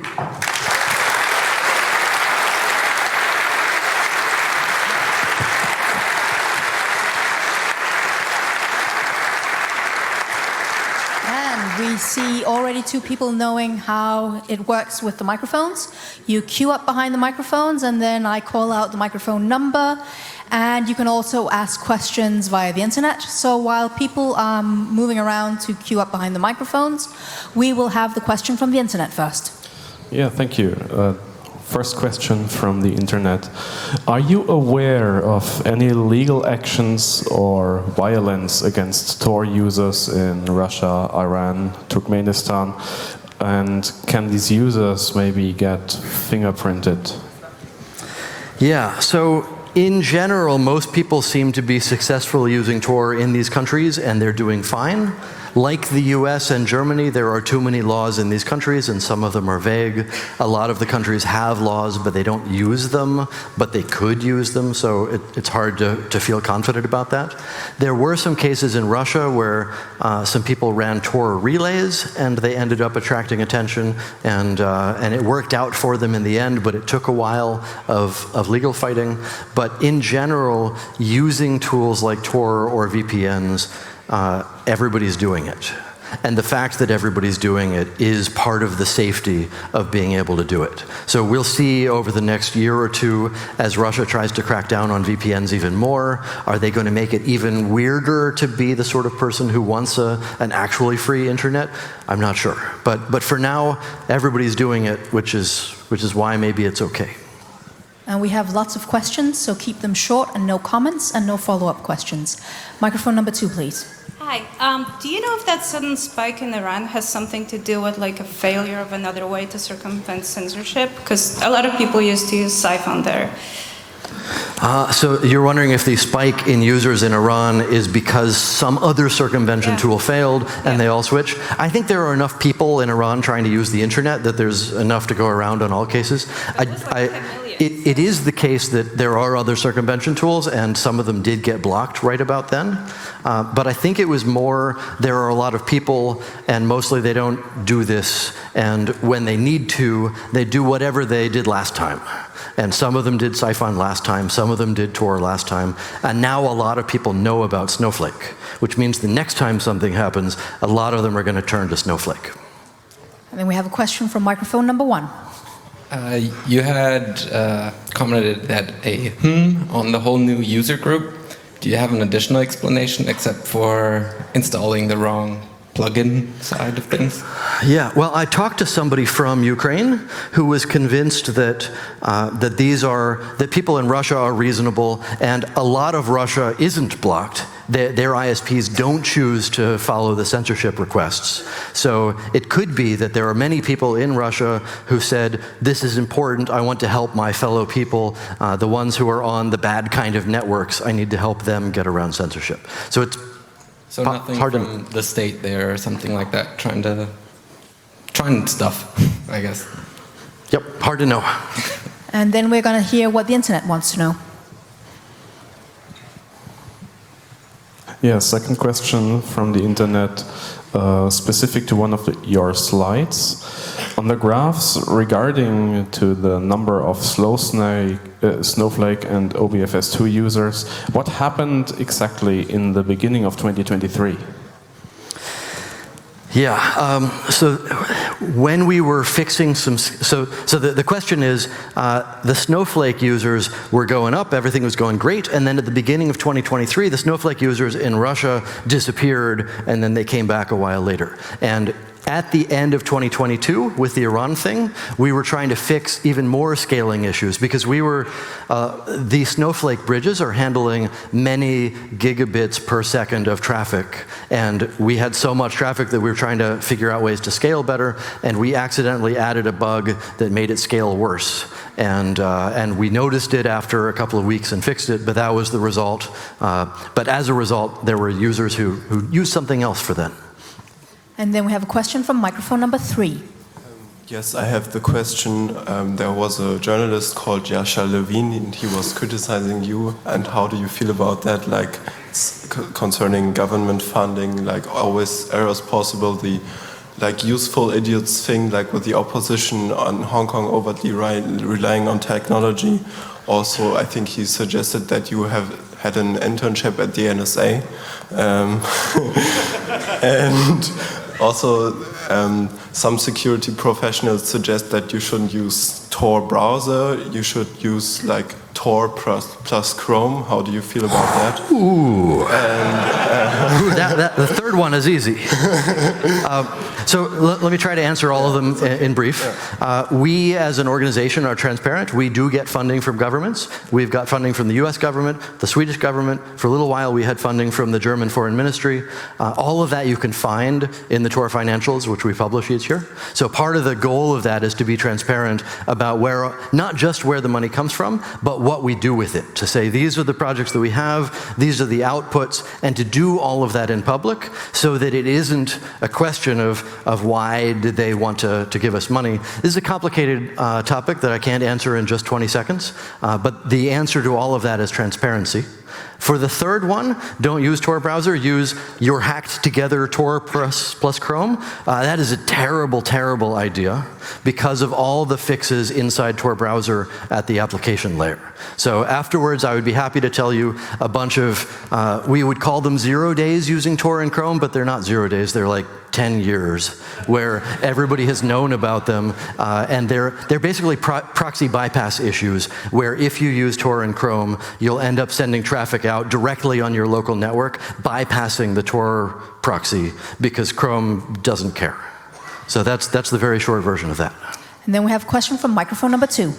And we see already two people knowing how it works with the microphones. You queue up behind the microphones, and then I call out the microphone number. And you can also ask questions via the internet. So while people are moving around to queue up behind the microphones, we will have the question from the internet first. Yeah, thank you. Uh, first question from the internet. Are you aware of any legal actions or violence against Tor users in Russia, Iran, Turkmenistan? And can these users maybe get fingerprinted? Yeah, so in general, most people seem to be successful using Tor in these countries, and they're doing fine. Like the U S and Germany, there are too many laws in these countries, and some of them are vague. A lot of the countries have laws, but they don't use them, but they could use them, so it, it's hard to, to feel confident about that. There were some cases in Russia where uh, some people ran Tor relays, and they ended up attracting attention, and, uh, and it worked out for them in the end, but it took a while of, of legal fighting. But in general, using tools like Tor or V P Ns, Uh, everybody's doing it. And the fact that everybody's doing it is part of the safety of being able to do it. So we'll see over the next year or two, as Russia tries to crack down on V P Ns even more, are they going to make it even weirder to be the sort of person who wants a, an actually free internet? I'm not sure. But, but for now, everybody's doing it, which is, which is why maybe it's okay. And we have lots of questions, so keep them short and no comments and no follow-up questions. Microphone number two, please. Hi. Um, do you know if that sudden spike in Iran has something to do with like a failure of another way to circumvent censorship? Because a lot of people used to use Siphon there. Uh, so you're wondering if the spike in users in Iran is because some other circumvention Yeah. tool failed and Yeah. they all switch? I think there are enough people in Iran trying to use the internet that there's enough to go around on all cases. I, there's like I, ten million. it, it is the case that there are other circumvention tools and some of them did get blocked right about then. Uh, but I think it was more, there are a lot of people and mostly they don't do this, and when they need to, they do whatever they did last time. And some of them did Siphon last time, some of them did Tor last time, and now a lot of people know about Snowflake, which means the next time something happens, a lot of them are going to turn to Snowflake. And then we have a question from microphone number one. Uh, you had uh, commented that a hmm on the whole new user group. Do you have an additional explanation except for installing the wrong plugin side of things? Yeah, well, I talked to somebody from Ukraine who was convinced that uh, that these are that people in Russia are reasonable, and a lot of Russia isn't blocked. Their, their I S Ps don't choose to follow the censorship requests. So it could be that there are many people in Russia who said, "This is important. I want to help my fellow people, uh, the ones who are on the bad kind of networks. I need to help them get around censorship." So it's So Pa- nothing pardon. from the state there or something like that, trying to, trying stuff, I guess. Yep, hard to know. And then we're going to hear what the internet wants to know. Yeah, second question from the internet, uh, specific to one of the, your slides. On the graphs regarding to the number of slow snake, uh, Snowflake and O B F S two users, what happened exactly in the beginning of twenty twenty-three? Yeah, um, so when we were fixing some, so, so the, the question is, uh, the Snowflake users were going up, everything was going great, and then at the beginning of twenty twenty-three, the Snowflake users in Russia disappeared, and then they came back a while later. And at the end of twenty twenty-two, with the Iran thing, we were trying to fix even more scaling issues because we were, uh, the Snowflake bridges are handling many gigabits per second of traffic. And we had so much traffic that we were trying to figure out ways to scale better. And we accidentally added a bug that made it scale worse. And, uh, and we noticed it after a couple of weeks and fixed it, but that was the result. Uh, but as a result, there were users who, who used something else for that. And then we have a question from microphone number three. Yes, I have the question. Um, there was a journalist called Yasha Levine, and he was criticizing you. And how do you feel about that? Like c- concerning government funding, like always errors possible. The like useful idiots thing, like with the opposition on Hong Kong overtly ri- relying on technology. Also, I think he suggested that you have had an internship at the N S A, um, and. Also, um, some security professionals suggest that you shouldn't use Tor browser. You should use like Tor plus, plus Chrome. How do you feel about that? Ooh. And, uh, Ooh that, that, the third one is easy. uh, so l- let me try to answer all of them in, in brief. Uh, we as an organization are transparent. We do get funding from governments. We've got funding from the U S government, the Swedish government. For a little while we had funding from the German Foreign Ministry. Uh, all of that you can find in the Tor financials, which we publish each year. So part of the goal of that is to be transparent about where, not just where the money comes from, but what we do with it. To say these are the projects that we have, these are the outputs, and to do all of that in public so that it isn't a question of, of why did they want to, to give us money. This is a complicated uh, topic that I can't answer in just twenty seconds, uh, but the answer to all of that is transparency. For the third one, don't use Tor browser, use your hacked together Tor plus, plus Chrome. Uh, that is a terrible, terrible idea because of all the fixes inside Tor browser at the application layer. So afterwards, I would be happy to tell you a bunch of, uh, we would call them zero days using Tor and Chrome, but they're not zero days, they're like ten years, where everybody has known about them, uh, and they're, they're basically pro proxy bypass issues, where if you use Tor and Chrome, you'll end up sending traffic out directly on your local network, bypassing the Tor proxy, because Chrome doesn't care. So that's, that's the very short version of that. And then we have a question from microphone number two.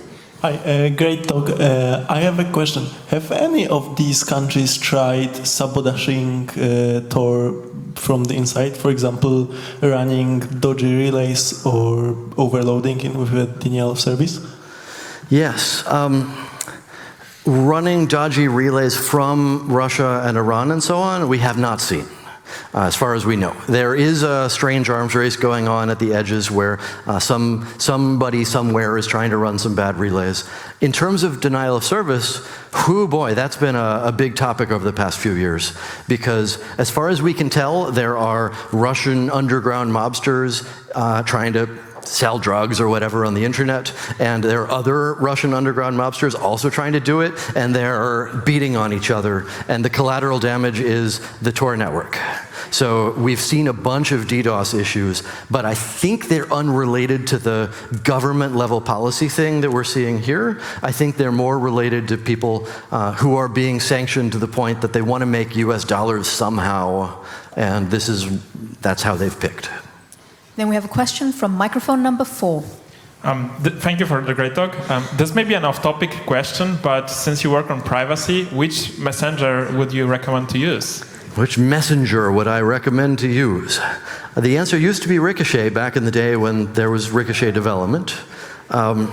Hi, uh, great talk. Uh, I have a question. Have any of these countries tried sabotaging uh, Tor from the inside? For example, running dodgy relays or overloading it with a denial of service? Yes. Um, running dodgy relays from Russia and Iran and so on, we have not seen. Uh, as far as we know. There is a strange arms race going on at the edges where uh, some somebody somewhere is trying to run some bad relays. In terms of denial of service, whoo boy, that's been a, a big topic over the past few years. Because as far as we can tell, there are Russian underground mobsters uh, trying to sell drugs or whatever on the internet, and there are other Russian underground mobsters also trying to do it, and they're beating on each other, and the collateral damage is the Tor network. So we've seen a bunch of DDoS issues, but I think they're unrelated to the government level policy thing that we're seeing here. I think they're more related to people uh, who are being sanctioned to the point that they want to make U S dollars somehow, and this is, that's how they've picked. Then we have a question from microphone number four. Um, th thank you for the great talk. Um, this may be an off-topic question, but since you work on privacy, which messenger would you recommend to use? Which messenger would I recommend to use? The answer used to be Ricochet back in the day when there was Ricochet development. Um,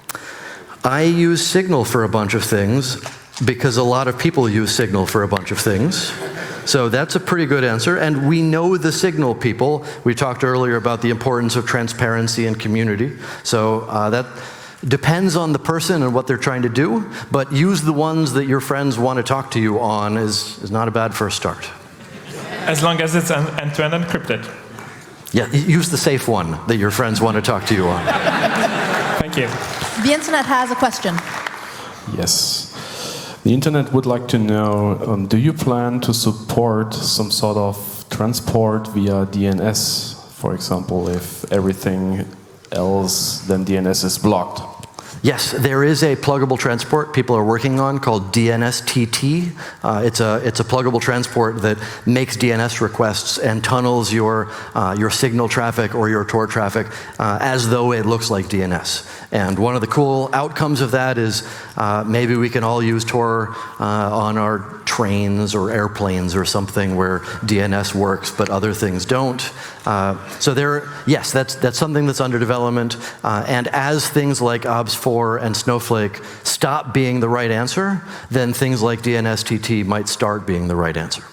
I use Signal for a bunch of things because a lot of people use Signal for a bunch of things. So that's a pretty good answer, and we know the Signal people. We talked earlier about the importance of transparency and community. So uh, that depends on the person and what they're trying to do, but use the ones that your friends want to talk to you on is, is not a bad first start. As long as it's end-to-end encrypted. Yeah, use the safe one that your friends want to talk to you on. Thank you. The internet has a question. Yes. The internet would like to know, um, do you plan to support some sort of transport via D N S, for example, if everything else than D N S is blocked? Yes, there is a pluggable transport people are working on called D N S T T. Uh, it's a it's a pluggable transport that makes D N S requests and tunnels your uh, your signal traffic or your Tor traffic uh, as though it looks like D N S. And one of the cool outcomes of that is uh, maybe we can all use Tor uh, on our trains or airplanes or something where D N S works but other things don't. Uh, so there, yes, that's that's something that's under development. Uh, and as things like O B S four and Snowflake stop being the right answer, then things like D N S T T might start being the right answer.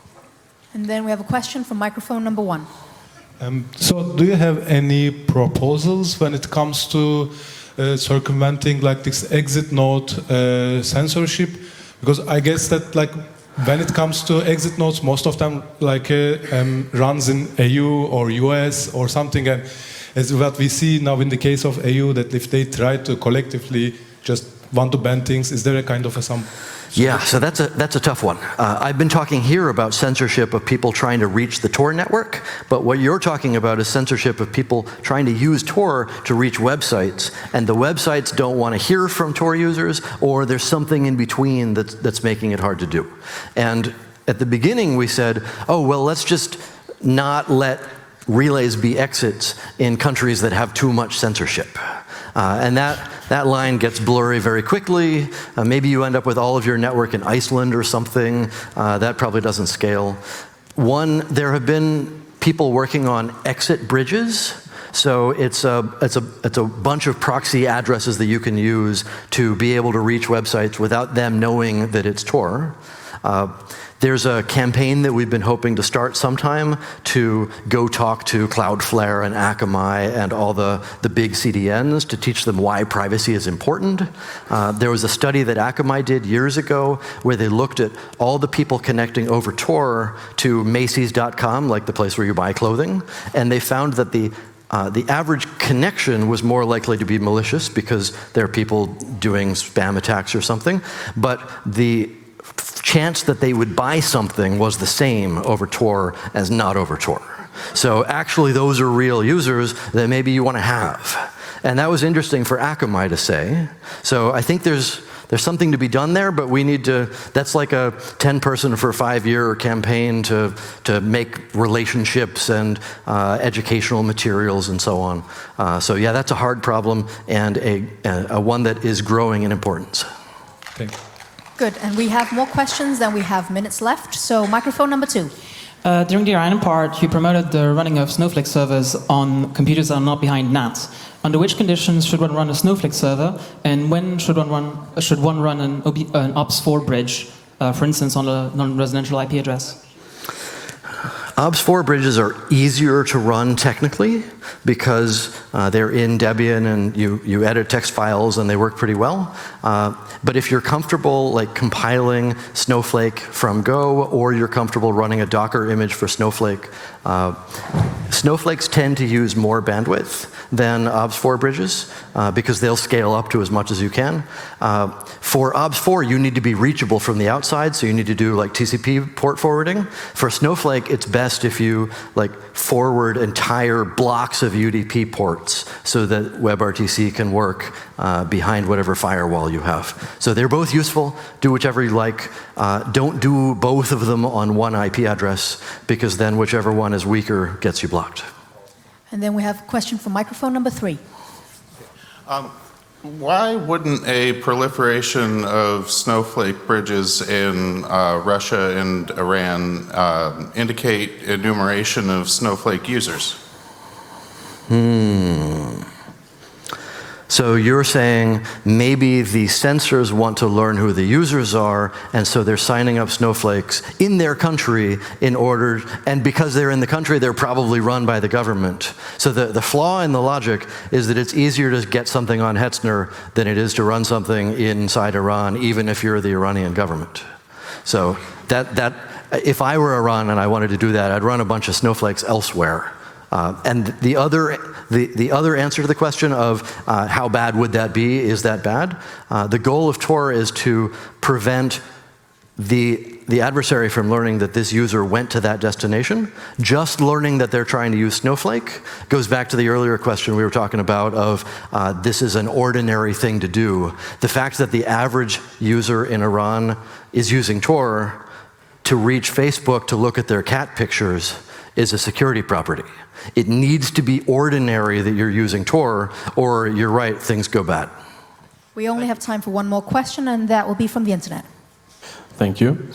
And then we have a question from microphone number one. Um, so do you have any proposals when it comes to uh, circumventing like this exit node uh, censorship? Because I guess that like when it comes to exit nodes, most of them like uh, um, runs in E U or U S or something, and as what we see now in the case of E U, that if they try to collectively just want to ban things, is there a kind of a some? Yeah, so that's a that's a tough one. Uh, I've been talking here about censorship of people trying to reach the Tor network, but what you're talking about is censorship of people trying to use Tor to reach websites, and the websites don't want to hear from Tor users, or there's something in between that's, that's making it hard to do. And at the beginning we said, oh, well, let's just not let relays be exits in countries that have too much censorship. Uh, and that, that line gets blurry very quickly. Uh, maybe you end up with all of your network in Iceland or something. Uh, that probably doesn't scale. One, there have been people working on exit bridges. So it's a, it's, a, it's a bunch of proxy addresses that you can use to be able to reach websites without them knowing that it's Tor. Uh, There's a campaign that we've been hoping to start sometime to go talk to Cloudflare and Akamai and all the, the big C D Ns to teach them why privacy is important. Uh, there was a study that Akamai did years ago where they looked at all the people connecting over Tor to Macy's dot com, like the place where you buy clothing, and they found that the Uh, the average connection was more likely to be malicious because there are people doing spam attacks or something, but the chance that they would buy something was the same over Tor as not over Tor. So actually those are real users that maybe you want to have. And that was interesting for Akamai to say. So I think there's there's something to be done there, but we need to, that's like a ten person for five year campaign to, to make relationships and uh, educational materials and so on. Uh, so yeah, that's a hard problem and a, a, a one that is growing in importance. Thank you. Good, and we have more questions than we have minutes left, so microphone number two. Uh, during the Iranian part, you promoted the running of Snowflake servers on computers that are not behind N A T. Under which conditions should one run a Snowflake server, and when should one run, should one run an, O B, an O B S four bridge, uh, for instance, on a non-residential I P address? O B S four bridges are easier to run technically because uh, they're in Debian and you, you edit text files and they work pretty well. Uh, but if you're comfortable like compiling Snowflake from Go, or you're comfortable running a Docker image for Snowflake, uh, Snowflakes tend to use more bandwidth than O B S four bridges uh, because they'll scale up to as much as you can. Uh, for O B S four, you need to be reachable from the outside, so you need to do like T C P port forwarding. For Snowflake, it's best if you like forward entire blocks of U D P ports so that WebRTC can work uh, behind whatever firewall you have. So they're both useful. Do whichever you like. Uh, don't do both of them on one I P address, because then whichever one is weaker gets you blocked. And then we have a question from microphone number three. Um, why wouldn't a proliferation of Snowflake bridges in uh, Russia and Iran uh, indicate enumeration of Snowflake users? Hmm. So you're saying maybe the sensors want to learn who the users are, and so they're signing up Snowflakes in their country in order, and because they're in the country, they're probably run by the government. So the, the flaw in the logic is that it's easier to get something on Hetzner than it is to run something inside Iran, even if you're the Iranian government. So that, that if I were Iran and I wanted to do that, I'd run a bunch of Snowflakes elsewhere. Uh, and the other, the, the other answer to the question of uh, how bad would that be, is that bad? Uh, the goal of Tor is to prevent the, the adversary from learning that this user went to that destination. Just learning that they're trying to use Snowflake goes back to the earlier question we were talking about of uh, this is an ordinary thing to do. The fact that the average user in Iran is using Tor to reach Facebook to look at their cat pictures is a security property. It needs to be ordinary that you're using Tor, or you're right, things go bad. We only have time for one more question, and that will be from the internet. Thank you.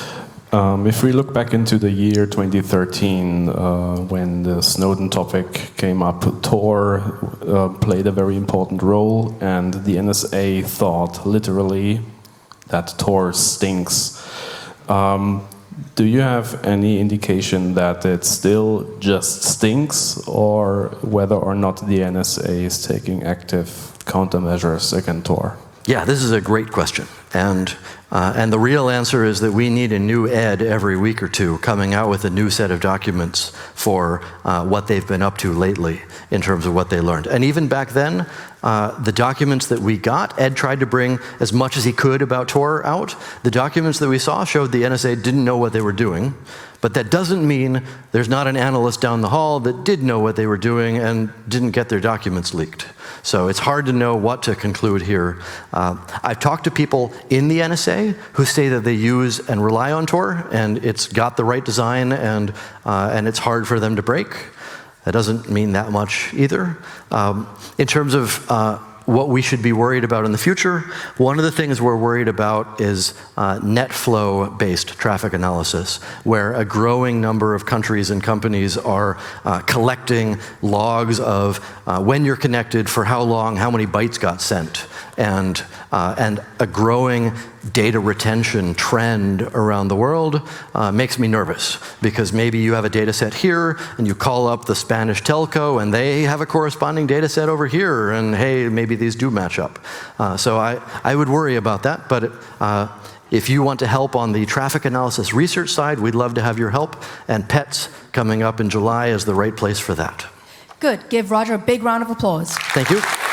Um, if we look back into the year twenty thirteen, uh, when the Snowden topic came up, Tor uh, played a very important role, and the N S A thought literally that Tor stinks. Um, Do you have any indication that it still just stinks, or whether or not the N S A is taking active countermeasures against Tor? Yeah, this is a great question. And, uh, and the real answer is that we need a new ed every week or two coming out with a new set of documents for uh, what they've been up to lately in terms of what they learned. And even back then, uh, the documents that we got, Ed tried to bring as much as he could about Tor out. The documents that we saw showed the N S A didn't know what they were doing, but that doesn't mean there's not an analyst down the hall that did know what they were doing and didn't get their documents leaked. So it's hard to know what to conclude here. Uh, I've talked to people in the N S A who say that they use and rely on Tor, and it's got the right design, and, uh, and it's hard for them to break. That doesn't mean that much either. Um, in terms of uh, what we should be worried about in the future, one of the things we're worried about is uh, net flow-based traffic analysis, where a growing number of countries and companies are uh, collecting logs of uh, when you're connected, for how long, how many bytes got sent, and, uh, and a growing data retention trend around the world uh, makes me nervous, because maybe you have a data set here and you call up the Spanish telco and they have a corresponding data set over here, and hey, maybe these do match up. Uh, so I, I would worry about that, but uh, if you want to help on the traffic analysis research side, we'd love to have your help, and PETS coming up in July is the right place for that. Good. Give Roger a big round of applause. Thank you.